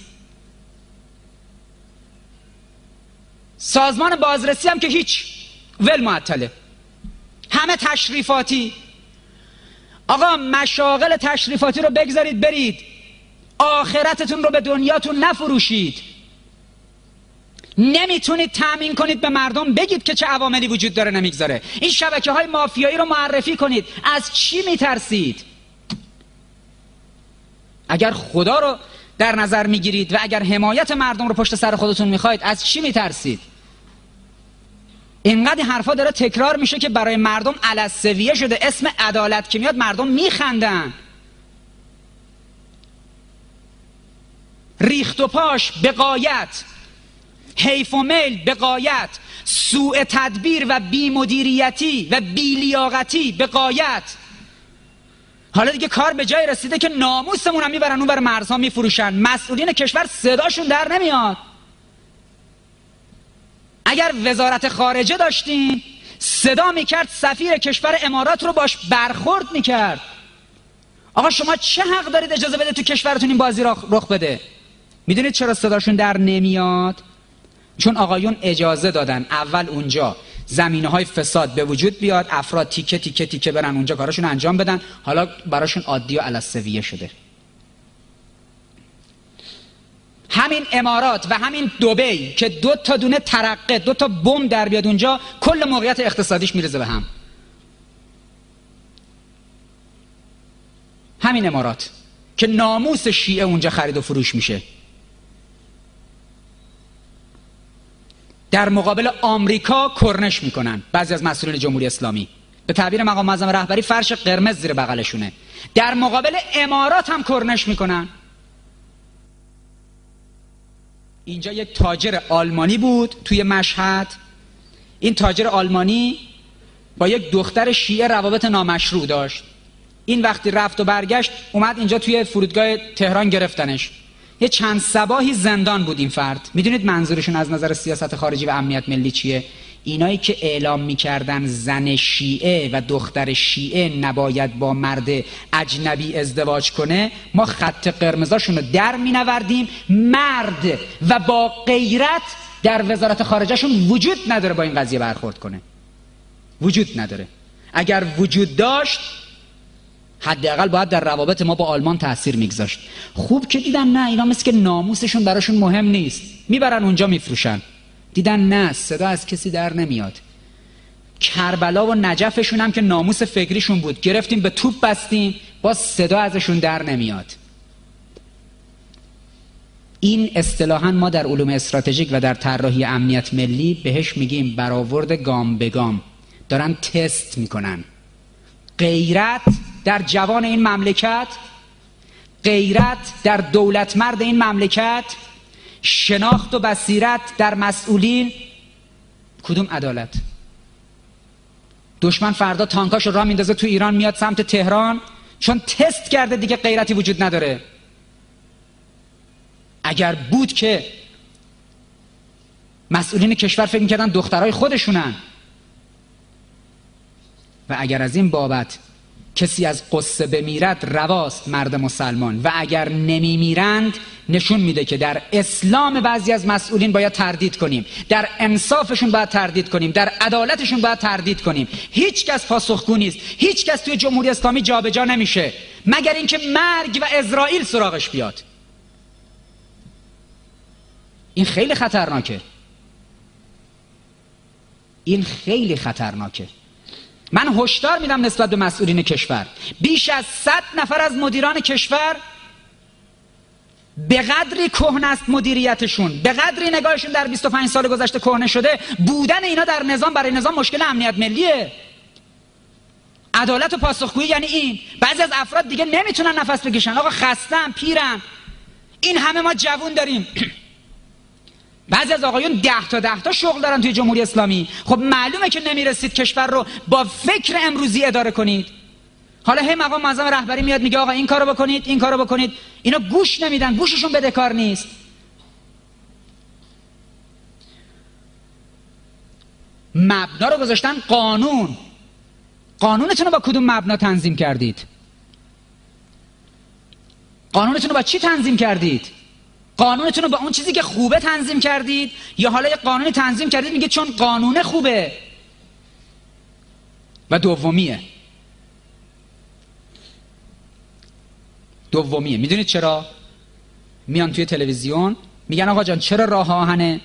سازمان بازرسی هم که هیچ، ول معطله، همه تشریفاتی. آقا مشاغل تشریفاتی رو بگذارید برید، آخرتتون رو به دنیاتون نفروشید. نمیتونید تأمین کنید به مردم، بگید که چه عواملی وجود داره نمیگذاره. این شبکه های مافیایی رو معرفی کنید. از چی میترسید؟ اگر خدا رو در نظر میگیرید و اگر حمایت مردم رو پشت سر خودتون میخواید، از چی میترسید؟ اینقدر حرفا داره تکرار میشه که برای مردم علسویه شده. اسم عدالت که میاد مردم میخندن. ریخت و پاش به غایت، حیف و میل به غایت، سوء تدبیر و بی‌مدیریتی و بی‌لیاقتی به غایت. حالا دیگه کار به جای رسیده که ناموسمون هم میبرن اون بر مرزها میفروشن. مسئولین کشور صداشون در نمیاد. اگر وزارت خارجه داشتین، صدا میکرد سفیر کشور امارات رو باش برخورد میکرد. آقا شما چه حق دارید اجازه بده تو کشورتون این بازی را رخ بده؟ میدونید چرا صداشون در نمیاد؟ چون آقایون اجازه دادن اول اونجا زمینه‌های فساد به وجود بیاد، افراد تیکه تیکه تیکه برن اونجا کاراشون انجام بدن، حالا براشون عادی و علسویه شده. همین امارات و همین دبی که دو تا دونه ترقه، دو تا بمب در بیاد اونجا، کل موقعیت اقتصادیش میرزه به هم. همین امارات که ناموس شیعه اونجا خرید و فروش میشه. در مقابل آمریکا کرنش میکنن بعضی از مسئولین جمهوری اسلامی، به تعبیر مقام معظم رهبری فرش قرمز زیر بغلشونه. در مقابل امارات هم کرنش میکنن. اینجا یک تاجر آلمانی بود توی مشهد. این تاجر آلمانی با یک دختر شیعه روابط نامشروع داشت. این وقتی رفت و برگشت اومد اینجا توی فرودگاه تهران گرفتنش. یه چند صباحی زندان بود این فرد. میدونید منظورشون از نظر سیاست خارجی و امنیت ملی چیه؟ اینایی که اعلام میکردن زن شیعه و دختر شیعه نباید با مرد اجنبی ازدواج کنه، ما خط قرمزاشون رو در مینوردیم. مرد و با غیرت در وزارت خارجهشون وجود نداره با این قضیه برخورد کنه. وجود نداره. اگر وجود داشت حداقل باید در روابط ما با آلمان تأثیر میگذاشت. خوب که دیدن نه، اینا مثل که ناموسشون براشون مهم نیست، میبرن اونجا میفروشن. دیدن نه، صدا از کسی در نمیاد. کربلا و نجفشون هم که ناموس فکریشون بود، گرفتیم به توپ بستیم، باز صدا ازشون در نمیاد. این اصطلاحاً ما در علوم استراتژیک و در طراحی امنیت ملی بهش میگیم برآورد گام به گام. دارن تست میکنن. غیرت در جوان این مملکت، غیرت در دولت مرد این مملکت، شناخت و بصیرت در مسئولین، کدوم عدالت؟ دشمن فردا تانکاشو راه میندازه تو ایران، میاد سمت تهران، چون تست کرده دیگه غیرتی وجود نداره. اگر بود که مسئولین کشور فکر میکردن دخترای خودشونن، و اگر از این بابت کسی از قصه بمیرد رواست مرد مسلمان، و اگر نمیمیرند نشون میده که در اسلام بعضی از مسئولین باید تردید کنیم، در انصافشون باید تردید کنیم، در عدالتشون باید تردید کنیم. هیچ کس پاسخگو نیست، هیچ کس توی جمهوری اسلامی جابجا نمیشه مگر اینکه مرگ و اسرائیل سراغش بیاد. این خیلی خطرناکه، این خیلی خطرناکه. من هشدار میدم نسبت به مسئولین کشور. بیش از صد نفر از مدیران کشور به قدری کهنه است مدیریتشون، به قدری نگاهشون در بیست و پنج سال گذشته کهنه شده، بودن اینا در نظام برای نظام مشکل امنیت ملیه. عدالت و پاسخگویی یعنی این. بعضی از افراد دیگه نمیتونن نفس بکشن، آقا خستم، پیرم. این همه ما جوون داریم. بعضی از آقایون ده تا ده تا شغل دارن توی جمهوری اسلامی. خب معلومه که نمیرسید کشور رو با فکر امروزی اداره کنید. حالا هی مقام معظم رهبری میاد میگه آقا این کارو بکنید، این کارو بکنید. اینا گوش نمیدن، گوششون بدهکار نیست. مبنا رو گذاشتن قانون. قانونتون رو با کدوم مبنا تنظیم کردید؟ قانونتون رو با چی تنظیم کردید؟ قانونتون رو با اون چیزی که خوبه تنظیم کردید، یا حالا یه قانونی تنظیم کردید میگه چون قانون خوبه؟ و دومیه دومیه میدونید چرا؟ میان توی تلویزیون میگن آقا جان چرا راه آهن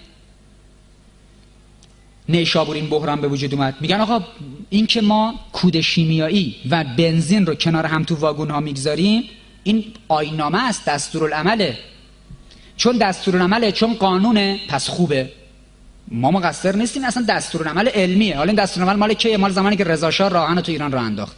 نیشابور این بحران به وجود اومد؟ میگن آقا این که ما کود شیمیایی و بنزین رو کنار هم تو واگن ها میگذاریم، این آیین‌نامه است، دستورالعمله. چون دستورالعمله، چون قانونه، پس خوبه. ما مقصر نیستیم، اصلا دستورالعمل علمیه. حالا این دستورالعمل مال کیه؟ مال زمانی که رضا شاه راه آهن تو ایران راه انداخت.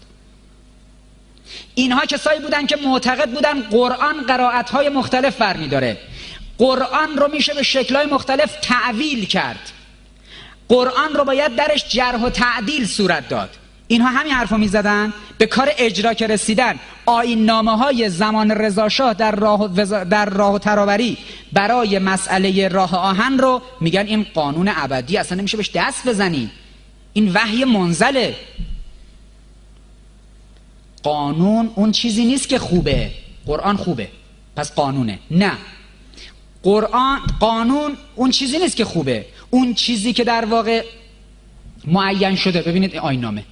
اینها کسایی بودن که معتقد بودن قرآن قرائت‌های مختلف برمی‌داره، قرآن رو میشه به شکل‌های مختلف تعویل کرد، قرآن رو باید درش جرح و تعدیل صورت داد. اینها همین حرفو میزدن. به کار اجرا که رسیدن، آیین‌نامه‌های زمان رضا شاه در راه و در راه و تراوری برای مسئله راه آهن رو میگن این قانون ابدی، اصلا نمیشه بهش دست بزنی، این وحی منزله. قانون اون چیزی نیست که خوبه. قرآن خوبه پس قانونه. نه، قرآن قانون اون چیزی نیست که خوبه. اون چیزی که در واقع معین شده، ببینید آیین‌نامه،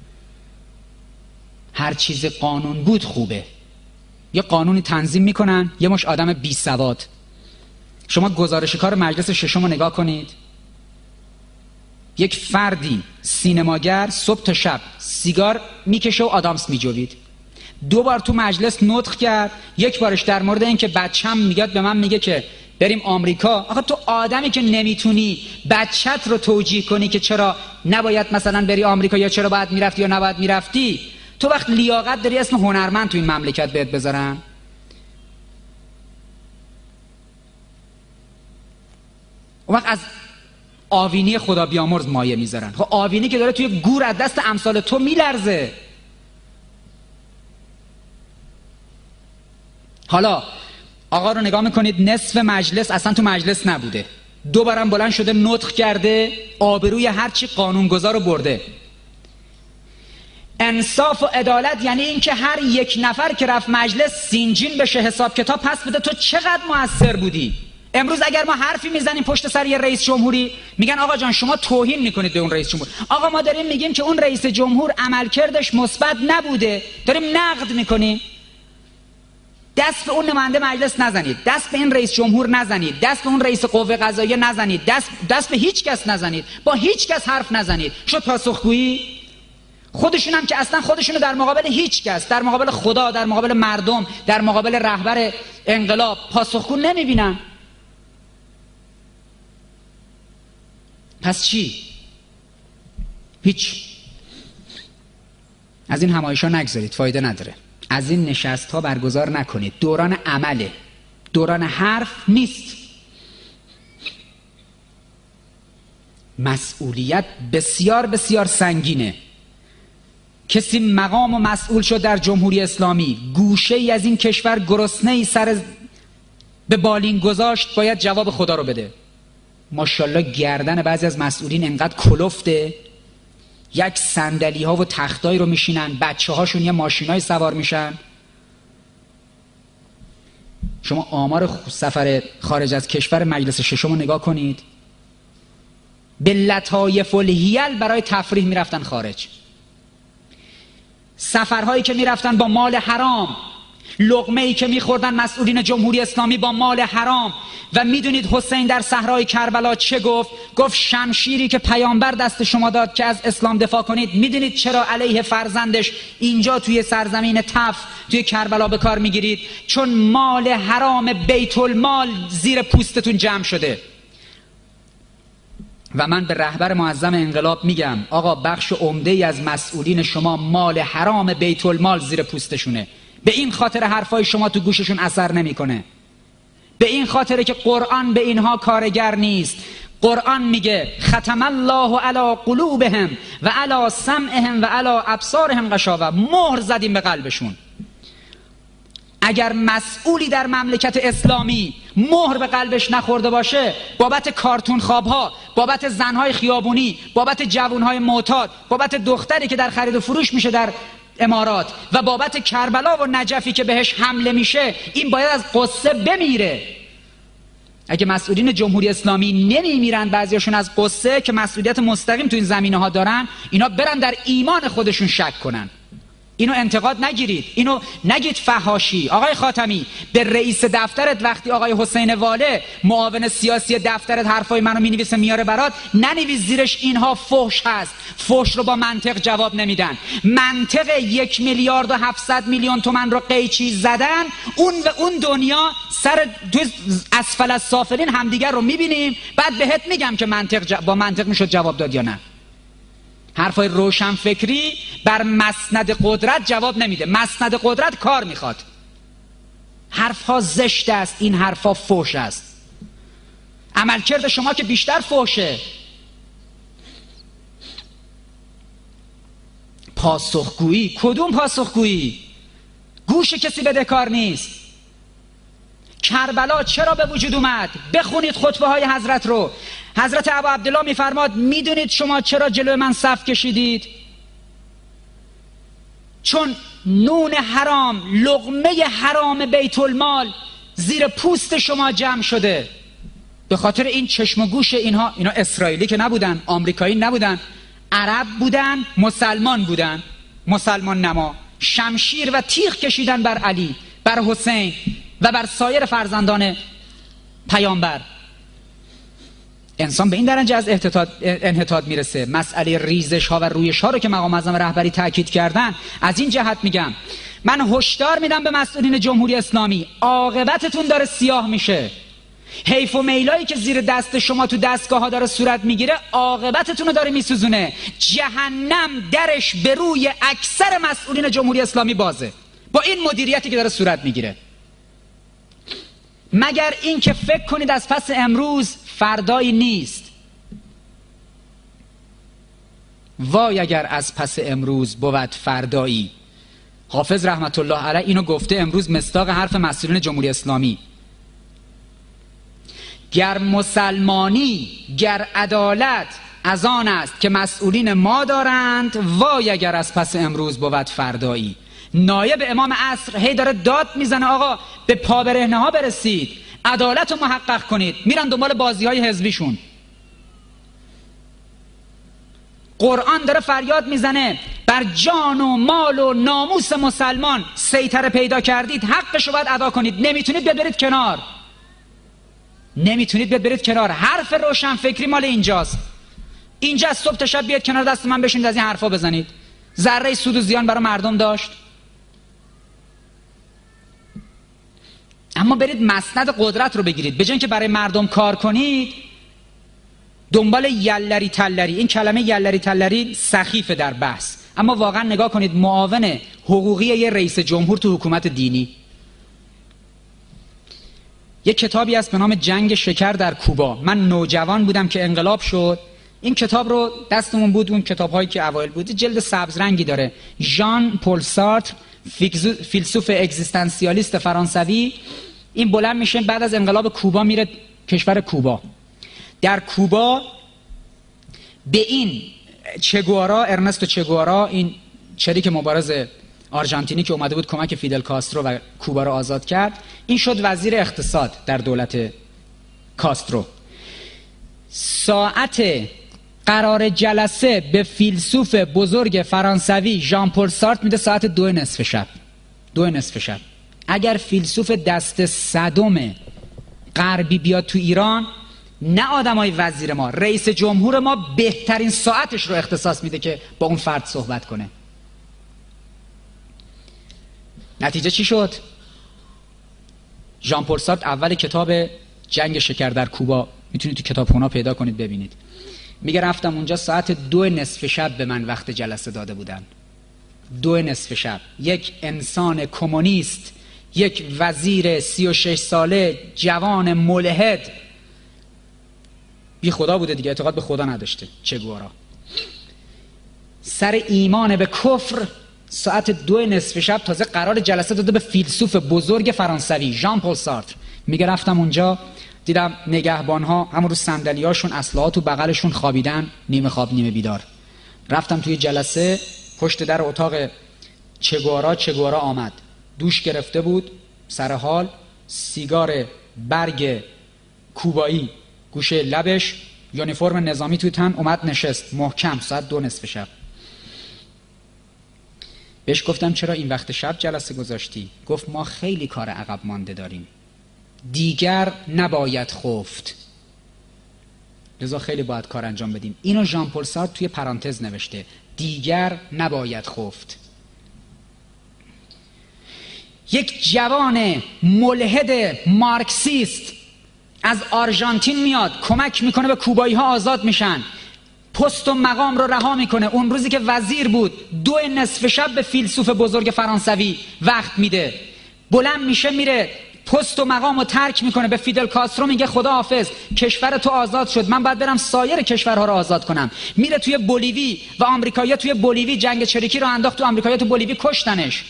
هر چیز قانون بود خوبه. یه قانونی تنظیم میکنن یه مش آدم بی سواد. شما گزارش کار مجلس ششم رو نگاه کنید. یک فردی سینماگر صبح تا شب سیگار میکشه و آدامس میجوید. دو بار تو مجلس نطق کرد. یک بارش در مورد این که بچه‌م میگه به من میگه که بریم آمریکا. آخه تو آدمی که نمیتونی بچت رو توجیه کنی که چرا نباید مثلا بری آمریکا یا چرا باید میرفتی یا نباید میرفتی، تو وقت لیاقت داری اسم هنرمند تو این مملکت بهت بذارن؟ اون وقت از آوینی خدا بیامرز مایه میذارن. خب آوینی که داره توی گور از دست امثال تو میلرزه. حالا آقا رو نگاه میکنید، نصف مجلس اصلا تو مجلس نبوده، دوبارم بلند شده نطق کرده، آبروی هرچی قانونگذار رو برده. انصاف و عدالت یعنی این که هر یک نفر که رفت مجلس سینجین بشه، حساب کتاب پس بده تو چقدر مؤثر بودی. امروز اگر ما حرفی میزنیم پشت سر یه رئیس جمهوری، میگن آقا جان شما توهین میکنید به اون رئیس جمهور. آقا ما داریم میگیم که اون رئیس جمهور عملکردش مثبت نبوده، داریم نقد میکنیم. دست به اون نماینده مجلس نزنید، دست به این رئیس جمهور نزنید، دست به اون رئیس قوه قضاییه نزنید، دست دست به هیچ کس نزنید، با هیچ کس حرف نزنید. شد پاسخگویی؟ خودشون هم که اصلا خودشونو در مقابل هیچ کس، در مقابل خدا، در مقابل مردم، در مقابل رهبر انقلاب پاسخگو نمیبینن. پس چی؟ هیچ. از این همایش‌ها نگذارید، فایده نداره. از این نشست‌ها برگزار نکنید. دوران عمله، دوران حرف نیست. مسئولیت بسیار بسیار سنگینه. کسی مقام و مسئول شد در جمهوری اسلامی، گوشه ای از این کشور گرسنه ای سر به بالین گذاشت، باید جواب خدا رو بده. ماشاءالله گردن بعضی از مسئولین انقدر کلفته، یک صندلی ها و تختایی رو میشینن، بچه هاشون یه ماشینای سوار میشن. شما آمار سفر خارج از کشور مجلس ششم رو نگاه کنید، به لطایف الحیل برای تفریح میرفتن خارج. سفرهایی که میرفتن با مال حرام، لقمه‌ای که میخوردن مسئولین جمهوری اسلامی با مال حرام. و میدونید حسین در صحرای کربلا چه گفت؟ گفت شمشیری که پیامبر دست شما داد که از اسلام دفاع کنید، میدونید چرا علیه فرزندش اینجا توی سرزمین تف توی کربلا به کار میگیرید؟ چون مال حرام بیت المال زیر پوستتون جمع شده. و من به رهبر معظم انقلاب میگم آقا، بخش عمده‌ای از مسئولین شما مال حرام بیت المال زیر پوستشونه. به این خاطر حرفای شما تو گوششون اثر نمیکنه. به این خاطره که قرآن به اینها کارگر نیست. قرآن میگه ختم الله علی قلوبهم و علی سمعهم و علی ابصارهم غشاوه، مهر زدیم به قلبشون. اگر مسئولی در مملکت اسلامی مهر به قلبش نخورده باشه، بابت کارتون خوابها، بابت زنهای خیابونی، بابت جوانهای معتاد، بابت دختری که در خرید و فروش میشه در امارات و بابت کربلا و نجفی که بهش حمله میشه، این باید از قصه بمیره. اگه مسئولین جمهوری اسلامی نمیمیرن، بعضیاشون از قصه که مسئولیت مستقیم تو این زمینه ها دارن، اینا برن در ایمان خودشون شک کنن. اینو انتقاد نگیرید، اینو نگید فحاشی. آقای خاتمی، به رئیس دفترت وقتی آقای حسین واله معاون سیاسی دفترت حرفای منو مینویسه میاره برات، ننویس زیرش اینها فحش هست. فحش رو با منطق جواب نمیدن. منطق یک میلیارد و هفتصد میلیون تومن رو قیچی زدن. اون و اون دنیا سر تو اسفل از سافلین همدیگر رو میبینیم، بعد بهت میگم که منطق با منطق میشد جواب داد یا نه. حرفای روشن فکری بر مسند قدرت جواب نمیده. مسند قدرت کار میخواد. حرفها زشت است، این حرفها فحش است. عملکرد شما که بیشتر فحشه. پاسخگویی، کدوم پاسخگویی؟ گوش کسی بدهکار نیست. کربلا چرا به وجود اومد؟ بخونید خطبه های حضرت رو. حضرت ابا عبدالله میفرماد میدونید شما چرا جلوی من صف کشیدید؟ چون نون حرام، لقمه حرام بیت المال زیر پوست شما جمع شده. به خاطر این چشم و گوش اینها، اینا اسرائیلی که نبودن، آمریکایی نبودن، عرب بودن، مسلمان بودن، مسلمان نما. شمشیر و تیغ کشیدن بر علی، بر حسین و بر سایر فرزندان پیامبر. انسان به این درجه از انحطاط میرسه. مسئله ریزش ها و رویش ها رو که مقام معظم رهبری تاکید کردن، از این جهت میگم من هشدار میدم به مسئولین جمهوری اسلامی، عاقبتتون داره سیاه میشه. حیف و میلایی که زیر دست شما تو دستگاه ها داره صورت میگیره، عاقبتتون رو داره میسوزونه. جهنم درش به روی اکثر مسئولین جمهوری اسلامی بازه با این مدیریتی که داره صورت میگیره. مگر این که فکر کنید از پس امروز فردایی نیست. وای اگر از پس امروز بود فردایی. حافظ رحمت الله علیه اینو گفته امروز مصداق حرف مسئولین جمهوری اسلامی. گر مسلمانی، گر عدالت از آن است که مسئولین ما دارند، وای اگر از پس امروز بود فردایی. نایب امام عصر هی داره داد میزنه آقا به پابرهنه ها برسید، عدالت رو محقق کنید. میرن دنبال بازی های حزبیشون. قرآن داره فریاد میزنه بر جان و مال و ناموس مسلمان سیطره پیدا کردید، حقش رو باید ادا کنید. نمیتونید بیاد برید کنار، نمیتونید بیاد برید کنار. حرف روشن فکری مال اینجاست. اینجا از صبح تا شب بیاد کنار دست من بشینید از این حرفا بزنید. ذره سود و زیان برای مردم داشت؟ اما برید مسند قدرت رو بگیرید. به جای اینکه برای مردم کار کنید دنبال یلری تلری. این کلمه یلری تلری سخیفه در بحث، اما واقعا نگاه کنید معاون حقوقی یه رئیس جمهور تو حکومت دینی. یه کتابی هست به نام جنگ شکر در کوبا. من نوجوان بودم که انقلاب شد، این کتاب رو دستمون بود، اون کتاب‌هایی که اوایل بود، جلد سبز رنگی داره. ژان پل سارتر، فیلسوف اگزیستانسیالیست فرانسوی. این بلند میشه بعد از انقلاب کوبا میره کشور کوبا. در کوبا به این چگوارا، ارنستو چگوارا، این شریک مبارز آرژانتینی که اومده بود کمک فیدل کاسترو و کوبا رو آزاد کرد، این شد وزیر اقتصاد در دولت کاسترو. ساعت قرار جلسه به فیلسوف بزرگ فرانسوی ژان پل سارتر میده ساعت دو نصف شب. دو نصف شب. اگر فیلسوف دست صدم غربی بیاد تو ایران، نه آدمای وزیر ما، رئیس جمهور ما بهترین ساعتش رو اختصاص میده که با اون فرد صحبت کنه. نتیجه چی شد؟ ژان پل سارتر اول کتاب جنگ شکر در کوبا، میتونید تو کتابخونه‌ها پیدا کنید ببینید، میگه رفتم اونجا ساعت دو نصف شب به من وقت جلسه داده بودن. دو نصف شب. یک انسان کمونیست، یک وزیر سی و شش ساله جوان ملحد، بی خدا بوده دیگه، اعتقاد به خدا نداشته، چگوارا، سر ایمان به کفر، ساعت دو نصف شب تازه قرار جلسه داده به فیلسوف بزرگ فرانسوی ژان پل سارتر. میگه رفتم اونجا دیدم نگهبانها همون رو صندلیاشون اسلحه تو بغلشون خوابیدن، نیمه خواب نیمه بیدار. رفتم توی جلسه، پشت در اتاق چگوارا چگوارا آمد، دوش گرفته بود، سر حال، سیگار برگ کوبایی گوشه لبش، یونیفرم نظامی توی تن، اومد نشست محکم ساعت دو نصف شب. بهش گفتم چرا این وقت شب جلسه گذاشتی؟ گفت ما خیلی کار عقب مانده داریم، دیگر نباید خفت، لذا خیلی باید کار انجام بدیم. اینو ژان پل سارتر توی پرانتز نوشته، دیگر نباید خفت. یک جوان ملحد مارکسیست از آرژانتین میاد کمک میکنه به کوبایی ها آزاد میشن، پست و مقام رو رها میکنه. اون روزی که وزیر بود دو نصف شب به فیلسوف بزرگ فرانسوی وقت میده، بلند میشه میره پست و مقام رو ترک میکنه، به فیدل کاسترو میگه خداحافظ، کشور تو آزاد شد، من باید برم سایر کشورها رو آزاد کنم. میره توی بولیوی و آمریکایی‌ها توی بولیوی جنگ چریکی رو انداخت تو آمریکایی‌ها تو بولیوی کشتنش.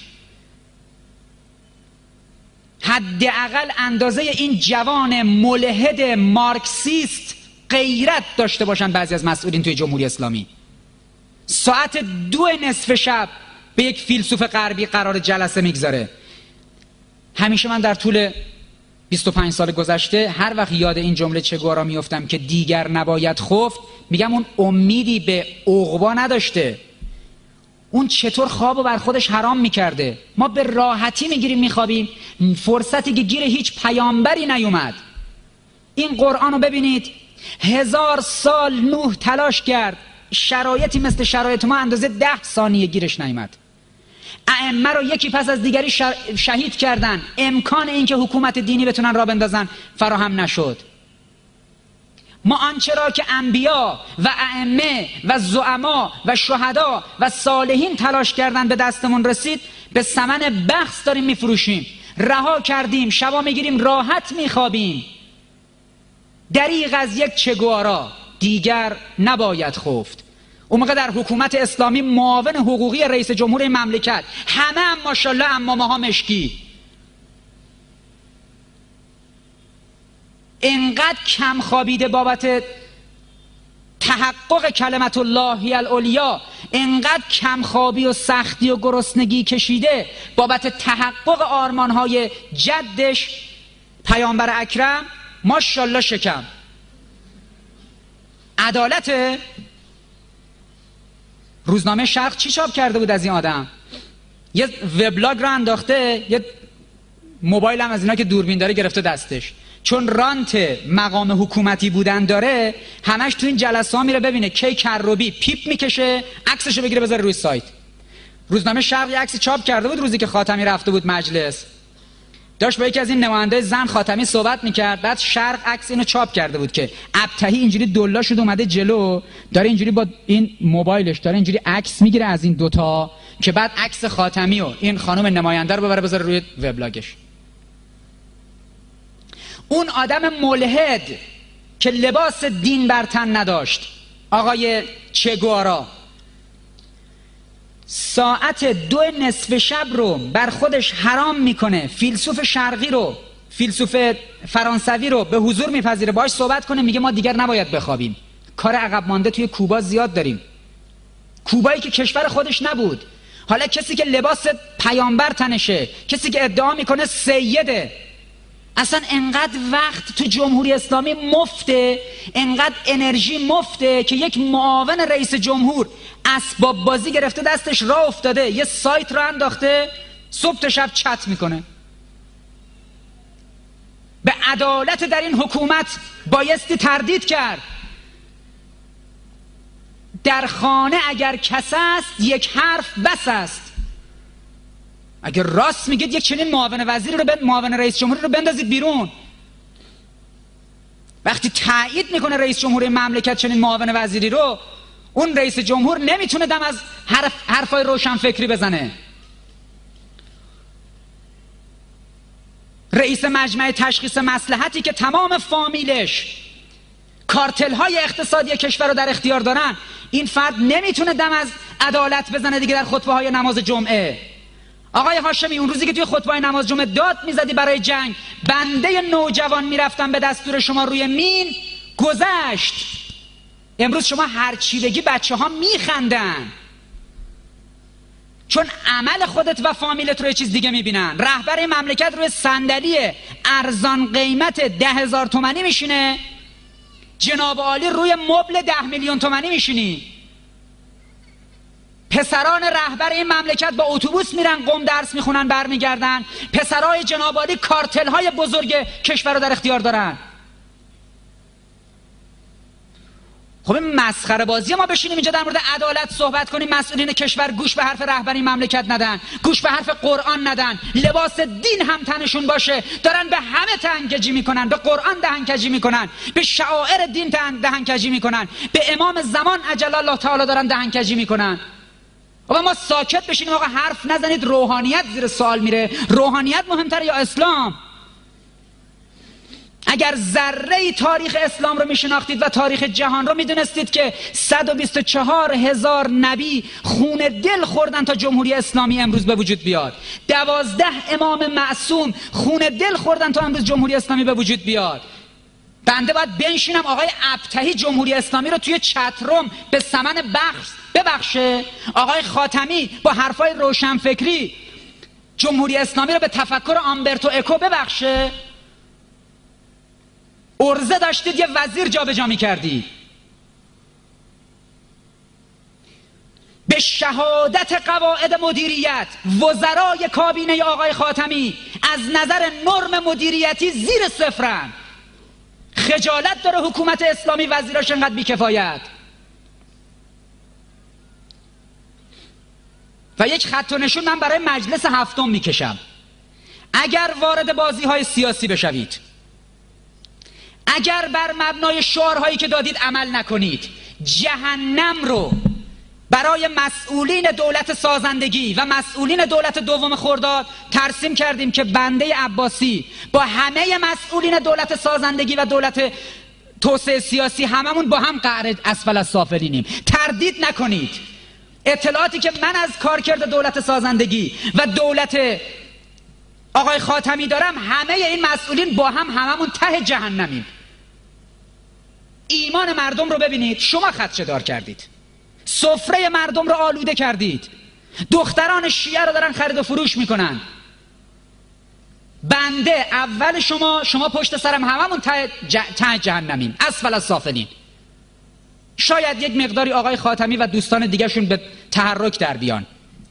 حداقل اندازه این جوان ملحد مارکسیست غیرت داشته باشن بعضی از مسئولین توی جمهوری اسلامی. ساعت دو نصف شب به یک فیلسوف غربی قرار جلسه میگذاره. همیشه من در طول بیست و پنج سال گذشته هر وقت یاد این جمله چگوارا میافتم که دیگر نباید خفت، میگم اون امیدی به عقبا نداشته، اون چطور خوابو بر خودش حرام میکرده. ما به راحتی میگیریم میخوابیم، فرصتی که گیر هیچ پیامبری نیومد. این قرآن رو ببینید، هزار سال نوح تلاش کرد، شرایطی مثل شرایط ما اندازه ده ثانیه گیرش نیامد. ائمه رو یکی پس از دیگری شهید کردن، امکان اینکه حکومت دینی بتونن راه بندازن فراهم نشد. ما آنچه را که انبیا و ائمه و زعما و شهدا و صالحین تلاش کردن به دستمون رسید، به ثمن بخس داریم میفروشیم. رها کردیم، شبا میگیریم راحت میخوابیم. دریغ از یک چگوارا، دیگر نباید خفت. اون موقع در حکومت اسلامی معاون حقوقی رئیس جمهور این مملکت، همه هم ماشاءالله امامه ها مشکی. انقدر کم خوابیده بابت تحقق کلمت الله هی العلیا، انقدر کم خوابی و سختی و گرسنگی کشیده بابت تحقق آرمانهای جدش پیامبر اکرم، ماشاءالله شکم. عدالت. روزنامه شرق چی چاپ کرده بود از این آدم؟ یه وبلاگ رو انداخته، یه موبایل هم از اینا که دوربین داره گرفته دستش، چون رانت مقام حکومتی بودن داره، همش تو این جلسه ها میره ببینه کی کروبی پیپ میکشه عکسشو بگیره بذاره روی سایت. روزنامه شرق یه عکسی چاپ کرده بود روزی که خاتمی رفته بود مجلس، داشت با یکی از این نماینده زن خاتمی صحبت میکرد، بعد شرق عکس اینو چاپ کرده بود که ابتهی اینجوری دلا شده اومده جلو، داره اینجوری با این موبایلش داره اینجوری عکس میگیره از این دوتا که بعد عکس خاتمی و این خانم نماینده رو ببره بذاره روی وبلاگش. اون آدم ملحد که لباس دین بر تن نداشت، آقای چگوارا ساعت دو نصف شب رو بر خودش حرام میکنه، فیلسوف شرقی رو، فیلسوف فرانسوی رو به حضور میپذیره، باهاش صحبت کنه، میگه ما دیگر نباید بخوابیم. کار عقب مانده توی کوبا زیاد داریم. کوبایی که کشور خودش نبود، حالا کسی که لباس پیامبر تنشه، کسی که ادعا میکنه سیده، اصلا انقدر وقت تو جمهوری اسلامی مفته، انقدر انرژی مفته که یک معاون رئیس جمهور اسباب بازی گرفته دستش راه افتاده، یه سایت رو انداخته، صبح تا شب چت میکنه. به عدالت در این حکومت بایستی تردید کرد. در خانه اگر کس است یک حرف بس است. اگر راست میگید یک چنین معاون وزیری رو بند... معاون رئیس جمهوری رو بندازید بیرون. وقتی تایید میکنه رئیس جمهوری مملکت چنین معاون وزیری رو، اون رئیس جمهور نمیتونه دم از حرف حرفای روشن فکری بزنه. رئیس مجمع تشخیص مصلحتی که تمام فامیلش کارتل های اقتصادی کشور رو در اختیار دارن، این فرد نمیتونه دم از عدالت بزنه دیگه در خطبه های نماز جمعه. آقای هاشمی، اون روزی که توی خطبه های نماز جمعه داد میزدی برای جنگ، بنده نوجوان میرفتم به دستور شما روی مین، گذشت. امروز شما هر چی بگی بچه ها میخندن، چون عمل خودت و فامیلت رو یه چیز دیگه میبینن. رهبر این مملکت روی صندلی ارزان قیمت ده هزار تومانی میشینه، جناب عالی روی مبل ده میلیون تومانی میشینی. پسران رهبر این مملکت با اتوبوس میرن قم درس میخونن برمیگردن، پسرای جناب عالی کارتل های بزرگ کشور رو در اختیار دارن. خب این مسخره بازی ما بشینیم اینجا در مورد عدالت صحبت کنیم، مسئولین کشور گوش به حرف رهبر این مملکت ندن، گوش به حرف قرآن ندن، لباس دین هم تنشون باشه، دارن به همه دهنکجی میکنن، به قرآن دهنکجی میکنن، به شعائر دین دهنکجی میکنن، به امام زمان عجل الله تعالی دارن دهنکجی میکنن. و ما ساکت بشینیم آقا حرف نزنید؟ روحانیت زیر سوال میره. روحانیت مهمتره یا اسلام؟ اگر ذره تاریخ اسلام رو میشناختید و تاریخ جهان رو میدونستید که صد و بیست و چهار هزار نبی خون دل خوردن تا جمهوری اسلامی امروز به وجود بیاد، دوازده امام معصوم خون دل خوردن تا امروز جمهوری اسلامی به وجود بیاد. بنده باید بنشینم آقای ابطحی جمهوری اسلامی رو توی چتروم به ثمن بخش ببخشه، آقای خاتمی با حرفای روشنفکری جمهوری اسلامی رو به تفکر آمبرتو اکو ببخشه؟ ارزه داشتید یه وزیر جابجا می‌کردی. به شهادت قواعد مدیریت وزرای کابینه آقای خاتمی از نظر نرم مدیریتی زیر صفرن. خجالت داره حکومت اسلامی وزیراش انقدر بی‌کفایت. و یک خط و نشون من برای مجلس هفتم میکشم. اگر وارد بازی‌های سیاسی بشوید، اگر بر مبنای شعارهایی که دادید عمل نکنید، جهنم رو برای مسئولین دولت سازندگی و مسئولین دولت دوم خرداد ترسیم کردیم که بنده عباسی با همه مسئولین دولت سازندگی و دولت توسعه سیاسی هممون با هم قعر اسفل السافلینیم. تردید نکنید، اطلاعاتی که من از کارکرد دولت سازندگی و دولت آقای خاتمی دارم، همه این مسئولین با هم هممون ته جهنمیم. ایمان مردم رو ببینید، شما خدشه دار کردید، سفره مردم رو آلوده کردید، دختران شیعه رو دارن خرید و فروش میکنن. بنده اول شما، شما پشت سرم، هممون ته ته جهنمیم، اسفل السافلین. شاید یک مقداری آقای خاتمی و دوستان دیگه شون به تحرک در بیان.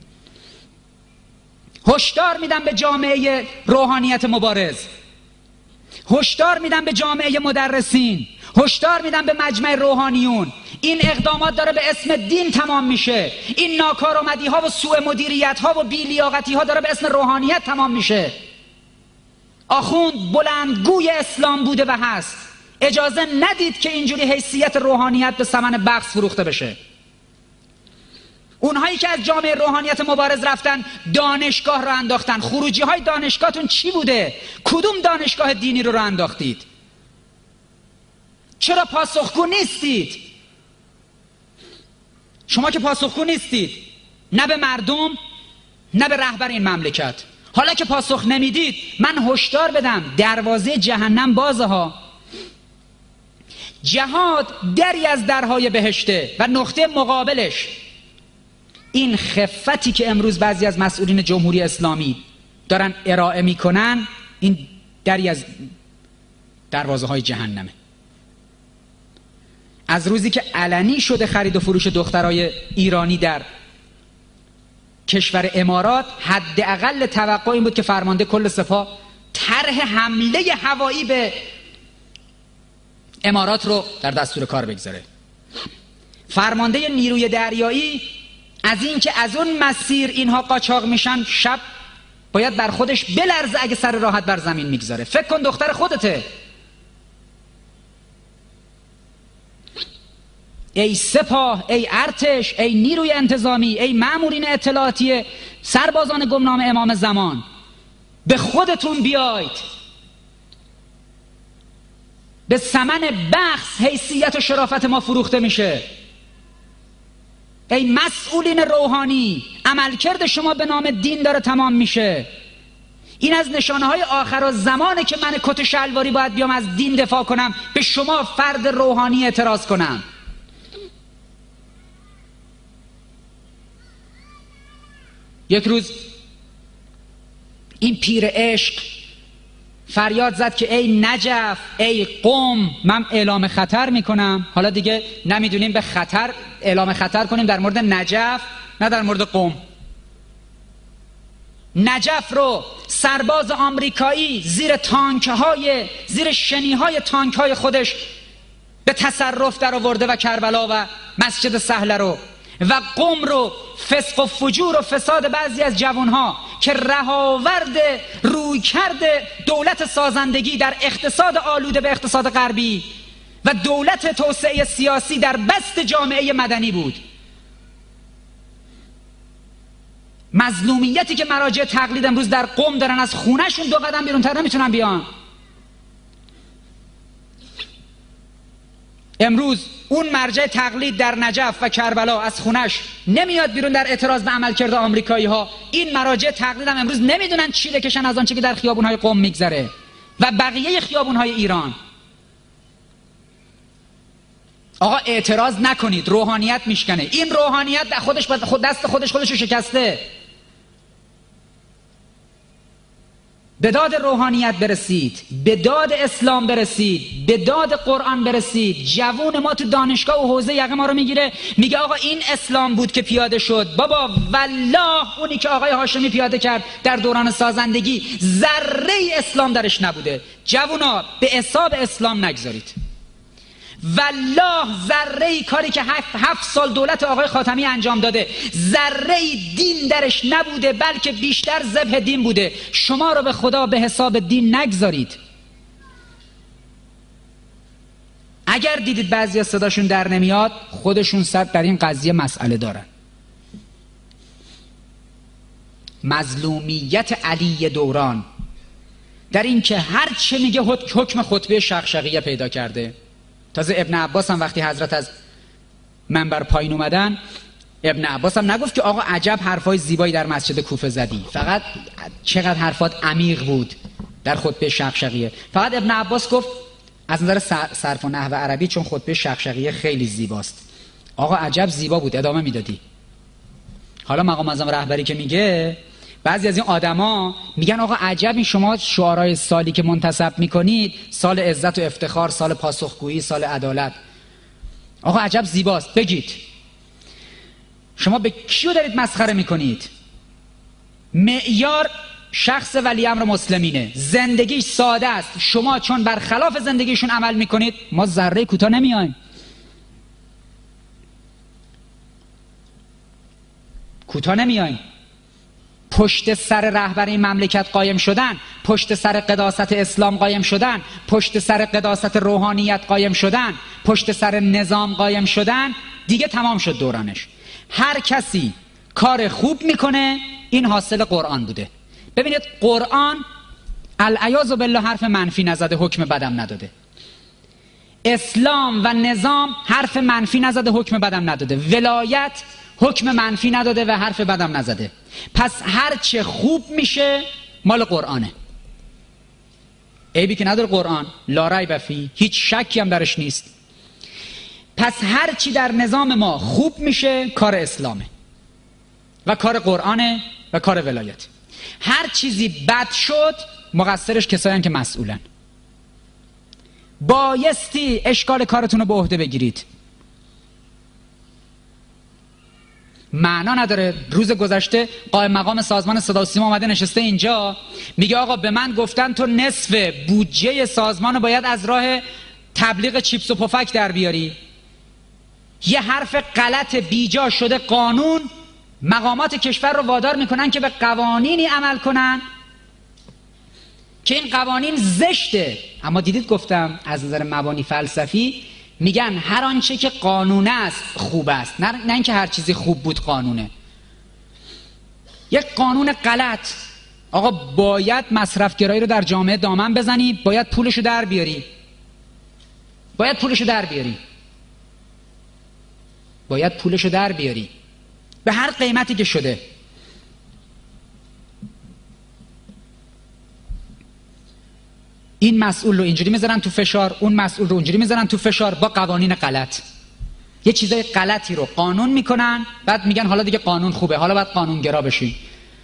هشدار میدم به جامعه روحانیت مبارز، هشدار میدم به جامعه مدرسین، هشدار میدم به مجمع روحانیون. این اقدامات داره به اسم دین تمام میشه، این ناکارآمدی ها و سوء مدیریت ها و بی‌لیاقتی ها داره به اسم روحانیت تمام میشه. آخوند بلندگوی اسلام بوده و هست، اجازه ندید که اینجوری حیثیت روحانیت به ثمن بخس فروخته بشه. اونهایی که از جامعه روحانیت مبارز رفتن دانشگاه رو انداختن، خروجی های دانشگاهتون چی بوده؟ کدوم دانشگاه دینی رو رو انداختید؟ چرا پاسخگو نیستید؟ شما که پاسخگو نیستید، نه به مردم نه به رهبر این مملکت. حالا که پاسخ نمیدید من هشدار بدم دروازه جهنم بازه ها. جهاد دری از درهای بهشته و نقطه مقابلش این خفتی که امروز بعضی از مسئولین جمهوری اسلامی دارن ارائه میکنن، این دری از دروازه های جهنمه. از روزی که علنی شده خرید و فروش دخترای ایرانی در کشور امارات، حداقل توقع این بود که فرمانده کل سپاه طرح حمله هوایی به امارات رو در دستور کار بگذاره. فرمانده نیروی دریایی از این که از اون مسیر اینها قاچاق میشن شب باید بر خودش بلرزه اگه سر راحت بر زمین میگذاره. فکر کن دختر خودته. ای سپاه، ای ارتش، ای نیروی انتظامی، ای مامورین اطلاعاتی، سربازان گمنام امام زمان، به خودتون بیاید. به ثمن بخس حیثیت و شرافت ما فروخته میشه. ای مسئولین روحانی، عملکرد شما به نام دین داره تمام میشه. این از نشانه های آخر و زمانه که من کت شلواری باید بیام از دین دفاع کنم، به شما فرد روحانی اعتراض کنم. یک روز این پیر عشق فریاد زد که ای نجف، ای قم، من اعلام خطر میکنم. حالا دیگه نمیدونیم به خطر اعلام خطر کنیم در مورد نجف نه در مورد قم. نجف رو سرباز آمریکایی زیر تانک های زیر شنی های تانک های خودش به تصرف در آورده و کربلا و مسجد سهله رو، و قم رو فسق و فجور و فساد بعضی از جوانها که رهاورد روی کرده دولت سازندگی در اقتصاد آلوده به اقتصاد غربی و دولت توسعه سیاسی در بست جامعه مدنی بود. مظلومیتی که مراجع تقلید امروز در قم دارن، از خونهشون دو قدم بیرونتر نمیتونن بیان. امروز اون مرجع تقلید در نجف و کربلا از خونش نمیاد بیرون در اعتراض به عملکرد آمریکایی ها. این مراجع تقلید هم امروز نمیدونن چی بکشن از آنچه که در خیابونهای قم میگذره و بقیه خیابونهای ایران. آقا اعتراض نکنید، روحانیت میشکنه. این روحانیت خودش خود دست خودش خودشو شکسته. به داد روحانیت برسید، به داد اسلام برسید، به داد قرآن برسید. جوون ما تو دانشگاه و حوزه یقه ما رو میگیره، میگه آقا این اسلام بود که پیاده شد. بابا والله اونی که آقای هاشمی پیاده کرد در دوران سازندگی ذره اسلام درش نبوده. جوونا به حساب اسلام نگذارید. والله ذره ای کاری که هفت, هفت سال دولت آقای خاتمی انجام داده ذره ای دین درش نبوده، بلکه بیشتر ذبح دین بوده. شما رو به خدا به حساب دین نگذارید. اگر دیدید بعضی از صداشون در نمیاد، خودشون صد در این قضیه مسئله دارن. مظلومیت علی دوران در این که هر چه میگه حکم خطبه شقشقیه پیدا کرده. تازه ابن عباس هم وقتی حضرت از منبر پایین اومدن، ابن عباس هم نگفت که آقا عجب حرفای زیبایی در مسجد کوفه زدی، فقط چقدر حرفات عمیق بود در خطبه شقشقیه. فقط ابن عباس گفت از نظر صرف و نحو عربی چون خطبه شقشقیه خیلی زیباست. آقا عجب زیبا بود، ادامه میدادی. حالا مقام اعظم رهبری که میگه، بعضی از این آدما میگن آقا عجب این شما شعارهای سالی که منتسب میکنید، سال عزت و افتخار، سال پاسخگویی، سال عدالت، آقا عجب زیباست. بگید شما به کیو دارید مسخره میکنید؟ معیار شخص ولی امر مسلمینه، زندگیش ساده است. شما چون برخلاف زندگیشون عمل میکنید، ما ذره کوتاه نمیایم. کوتاه نمیایم. پشت سر رهبر این مملکت قایم شدن، پشت سر قداست اسلام قایم شدن، پشت سر قداست روحانیت قایم شدن، پشت سر نظام قایم شدن، دیگه تمام شد دورانش. هر کسی کار خوب میکنه این حاصل قرآن بوده. ببینید قرآن العیاذ بالله حرف منفی نزده، حکم بدم نداده. اسلام و نظام حرف منفی نزده، حکم بدم نداده. ولایت حکم منفی نداده و حرف بدم نزده. پس هر چه خوب میشه مال قرآنه. عیبی که نداره قرآن، لا ریب فیه، هیچ شکی هم درش نیست. پس هر چی در نظام ما خوب میشه کار اسلامه و کار قرآنه و کار ولایت. هر چیزی بد شد مقصرش کسایی که مسئولن. بایستی اشکال کارتون رو به عهده بگیرید. معنا نداره روز گذشته قائم مقام سازمان صدا و سیما اومده نشسته اینجا میگه آقا به من گفتن تو نصف بودجه سازمان رو باید از راه تبلیغ چیپس و پفک در بیاری. یه حرف غلط بیجا شده قانون مقامات کشور رو وادار میکنن که به قوانینی عمل کنن که این قوانین زشته. اما دیدید گفتم از نظر مبانی فلسفی میگن هر آنچه که قانونه است خوب است، نه نه اینکه هر چیزی خوب بود قانونه. یک قانون غلط، آقا باید مصرف گرایی رو در جامعه دامن بزنی، باید پولشو در بیاری، باید پولشو در بیاری باید پولشو در بیاری به هر قیمتی که شده. این مسئول رو اینجوری میذارن تو فشار، اون مسئول رو اونجوری میذارن تو فشار با قوانین غلط. یه چیزای غلطی رو قانون میکنن، بعد میگن حالا دیگه قانون خوبه، حالا باید قانونگرا بشین.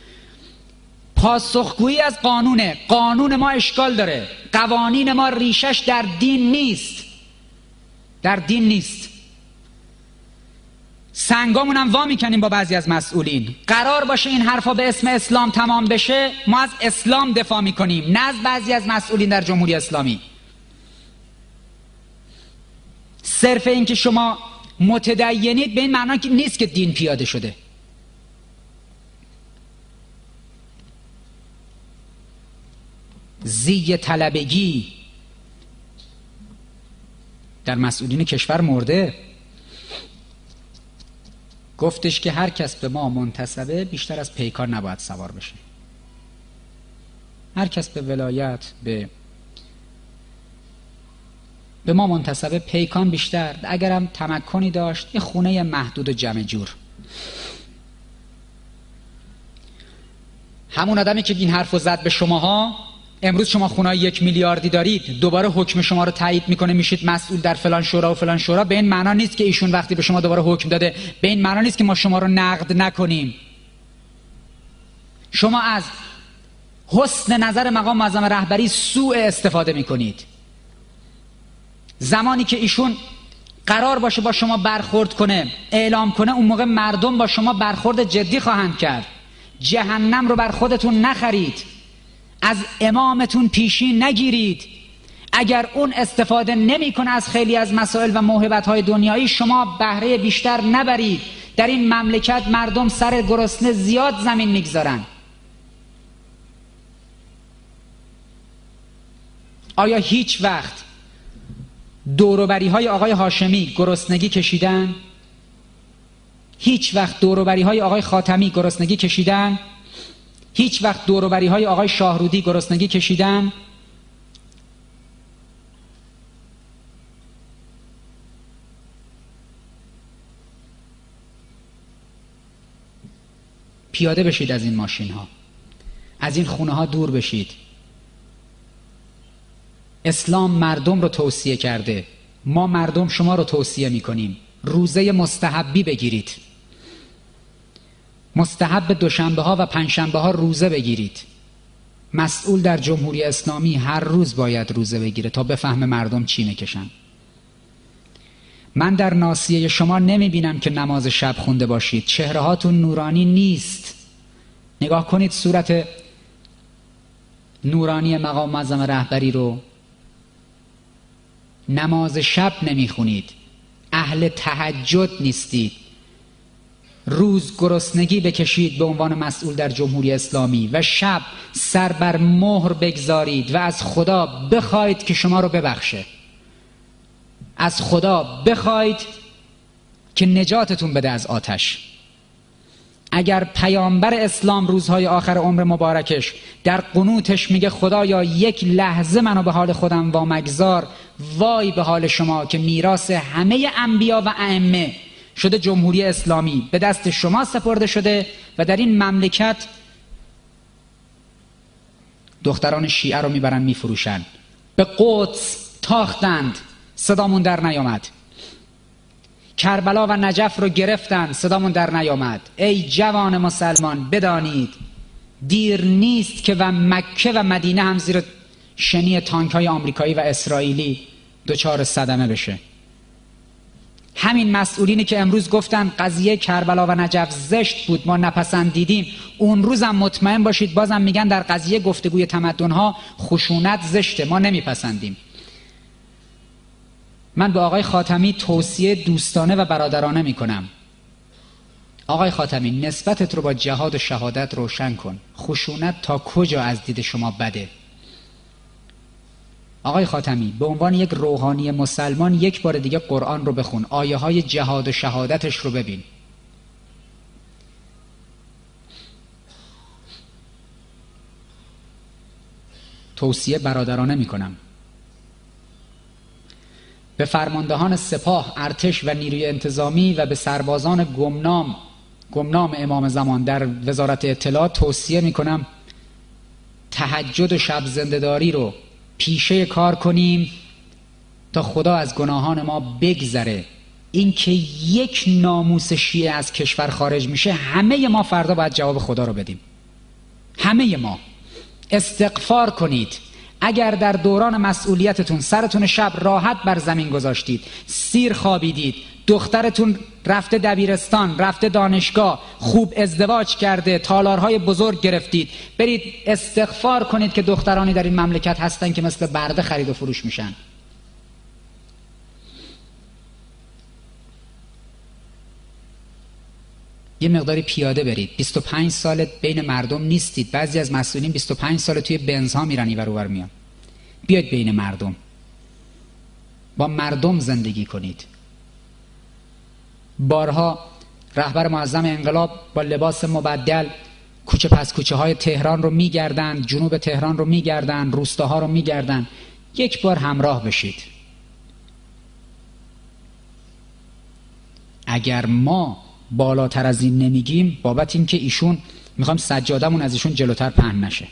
پاسخگویی از قانونه. قانون ما اشکال داره، قوانین ما ریشش در دین نیست، در دین نیست. سنگامون هم وا میکنیم با بعضی از مسئولین. قرار باشه این حرفا به اسم اسلام تمام بشه، ما از اسلام دفاع میکنیم، نه از بعضی از مسئولین در جمهوری اسلامی. صرف این که شما متدینید به این معنا نیست که دین پیاده شده. زی طلبگی در مسئولین کشور مرده. گفتش که هر کس به ما منتسبه بیشتر از پیکار نباید سوار بشه. هر کس به ولایت به به ما منتسبه پیکان بیشتر، اگرم تمکنی داشت یه خونه محدود و جمع جور. همون آدمی که این حرفو زد به شماها، امروز شما خونه‌های یک میلیاردی دارید، دوباره حکم شما رو تایید میکنه میشید مسئول در فلان شورا و فلان شورا. به این معنا نیست که ایشون وقتی به شما دوباره حکم داده به این معنا نیست که ما شما رو نقد نکنیم. شما از حسن نظر مقام معظم رهبری سوء استفاده میکنید. زمانی که ایشون قرار باشه با شما برخورد کنه، اعلام کنه، اون موقع مردم با شما برخورد جدی خواهند کرد. جهنم رو بر خودتون نخرید، از امامتون پیشین نگیرید. اگر اون استفاده نمیکنه از خیلی از مسائل و موهبت‌های دنیایی، شما بهره بیشتر نبرید. در این مملکت مردم سر گرسنه زیاد زمین میگذارن. آیا هیچ وقت دوروبری های آقای هاشمی گرسنگی کشیدن؟ هیچ وقت دوروبری های آقای خاتمی گرسنگی کشیدن؟ هیچ وقت دوروبری های آقای شاهرودی گرسنگی کشیدن؟ پیاده بشید از این ماشین ها، از این خونه ها دور بشید. اسلام مردم رو توصیه کرده، ما مردم شما رو توصیه میکنیم. روزه مستحبی بگیرید، مستحب دوشنبه ها و پنجشنبه ها روزه بگیرید. مسئول در جمهوری اسلامی هر روز باید روزه بگیره تا بفهم مردم چی میکشن. من در ناصیه شما نمیبینم که نماز شب خونده باشید، چهره هاتون نورانی نیست. نگاه کنید صورت نورانی مقام معظم رهبری رو. نماز شب نمیخونید، اهل تهجد نیستید. روز گرسنگی بکشید به عنوان مسئول در جمهوری اسلامی و شب سر بر مهر بگذارید و از خدا بخواید که شما رو ببخشه. از خدا بخواید که نجاتتون بده از آتش. اگر پیامبر اسلام روزهای آخر عمر مبارکش در قنوتش میگه خدایا یک لحظه منو به حال خودم وامگذار، وای به حال شما که میراث همه انبیا و ائمه شده جمهوری اسلامی به دست شما سپرده شده و در این مملکت دختران شیعه رو میبرن میفروشن، به قدس تاختند صدامون در نیامد، کربلا و نجف رو گرفتن صدامون در نیامد. ای جوان مسلمان بدانید دیر نیست که و مکه و مدینه هم زیر شنی تانک های آمریکایی و اسرائیلی دچار صدمه بشه. همین مسئولینی که امروز گفتن قضیه کربلا و نجف زشت بود ما نپسندیدیم، اون روزم مطمئن باشید بازم میگن در قضیه گفتگوی تمدن‌ها خشونت زشته ما نمیپسندیم. من به آقای خاتمی توصیه دوستانه و برادرانه میکنم. آقای خاتمی نسبتت رو با جهاد و شهادت روشن کن. خشونت تا کجا از دید شما بده؟ آقای خاتمی به عنوان یک روحانی مسلمان یک بار دیگه قرآن رو بخون، آیه های جهاد و شهادتش رو ببین. توصیه برادرانه میکنم. به فرماندهان سپاه، ارتش و نیروی انتظامی و به سربازان گمنام گمنام امام زمان در وزارت اطلاعات توصیه میکنم تهجد و شب زنده‌داری رو پیشه کار کنیم تا خدا از گناهان ما بگذره. این که یک ناموس شیعه از کشور خارج میشه همه ما فردا باید جواب خدا رو بدیم. همه ما استغفار کنید. اگر در دوران مسئولیتتون سرتون شب راحت بر زمین گذاشتید، سیر خوابیدید، دخترتون رفته دبیرستان، رفته دانشگاه، خوب ازدواج کرده، تالارهای بزرگ گرفتید، برید استغفار کنید که دخترانی در این مملکت هستن که مثل برده خرید و فروش میشن. یه مقداری پیاده برید. بیست و پنج سال بین مردم نیستید. بعضی از مسئولین بیست و پنج سال توی بنزها میرن اینور اونور میان. بیاید بین مردم، با مردم زندگی کنید. بارها رهبر معظم انقلاب با لباس مبدل کوچه پس کوچه های تهران رو میگردن، جنوب تهران رو میگردن، روستاها رو میگردن. یک بار همراه بشید. اگر ما بالاتر از این نمیگیم بابت این که ایشون میخوام سجادمون از ایشون جلوتر پهن نشه.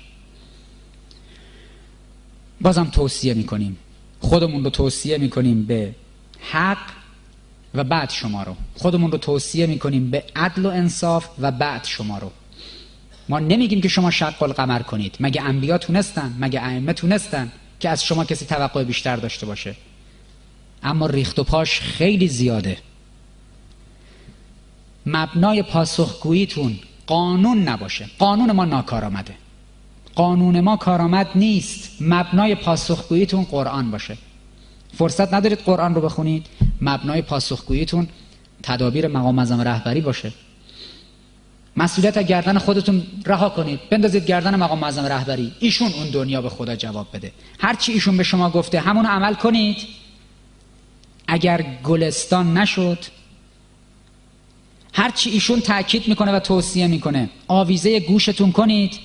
بازم توصیه میکنیم، خودمون رو توصیه میکنیم به حق و بعد شما رو، خودمون رو توصیه میکنیم به عدل و انصاف و بعد شما رو. ما نمیگیم که شما شق القمر کنید. مگه انبیا تونستن؟ مگه ائمه تونستن که از شما کسی توقع بیشتر داشته باشه؟ اما ریخت و پاش خیلی زیاده. مبنای پاسخگوییتون قانون نباشه. قانون ما ناکارآمده، قانون ما کارآمد نیست. مبنای پاسخگوییتون قرآن باشه. فرصت ندارید قرآن رو بخونید، مبنای پاسخگوییتون تدابیر مقام معظم رهبری باشه. مسئولیت از گردن خودتون رها کنید، بندازید گردن مقام معظم رهبری. ایشون اون دنیا به خدا جواب بده. هرچی ایشون به شما گفته همون عمل کنید. اگر گلستان نشد، هرچی ایشون تأکید میکنه و توصیه میکنه آویزه گوشتون کنید.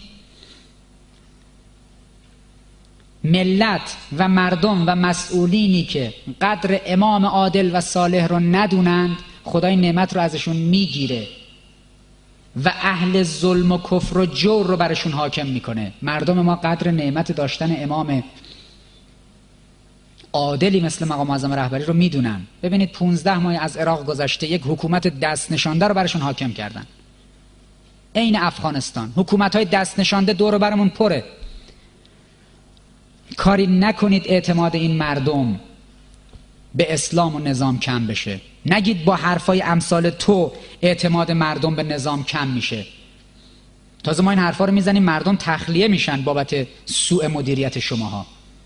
ملت و مردم و مسئولینی که قدر امام عادل و صالح رو ندونند خدای نعمت رو ازشون میگیره و اهل ظلم و کفر و جور رو برشون حاکم میکنه. مردم ما قدر نعمت داشتن امام عادلی مثل مقام معظم رهبری رو میدونن. ببینید پونزده ماه از عراق گذشته یک حکومت دست نشانده رو برشون حاکم کردن. عین افغانستان حکومت‌های دست نشانده دور و برمون پره. کاری نکنید اعتماد این مردم به اسلام و نظام کم بشه. نگید با حرفای امثال تو اعتماد مردم به نظام کم میشه. تازه ما این حرفا رو میزنیم مردم تخلیه میشن بابت سوء مدیریت شماها.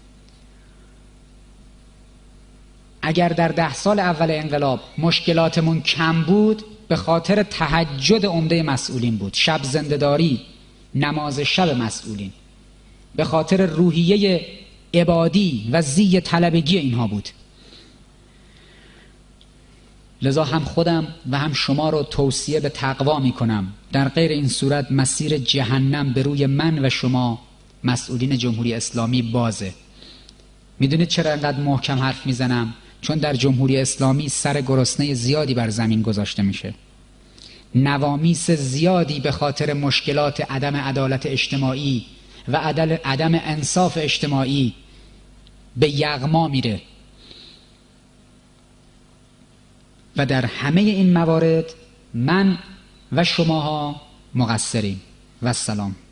اگر در ده سال اول انقلاب مشکلاتمون کم بود به خاطر تهجد عمده مسئولین بود، شب زنده‌داری، نماز شب مسئولین، به خاطر روحیه عبادی و زی طلبگی اینها بود. لذا هم خودم و هم شما رو توصیه به تقوا می کنم. در غیر این صورت مسیر جهنم به روی من و شما مسئولین جمهوری اسلامی بازه. میدونید چرا انقدر محکم حرف میزنم؟ چون در جمهوری اسلامی سر گرسنه زیادی بر زمین گذاشته میشه، نوامیس زیادی به خاطر مشکلات عدم عدالت اجتماعی و عدم انصاف اجتماعی به یغما میره و در همه این موارد من و شماها مقصریم. و السلام.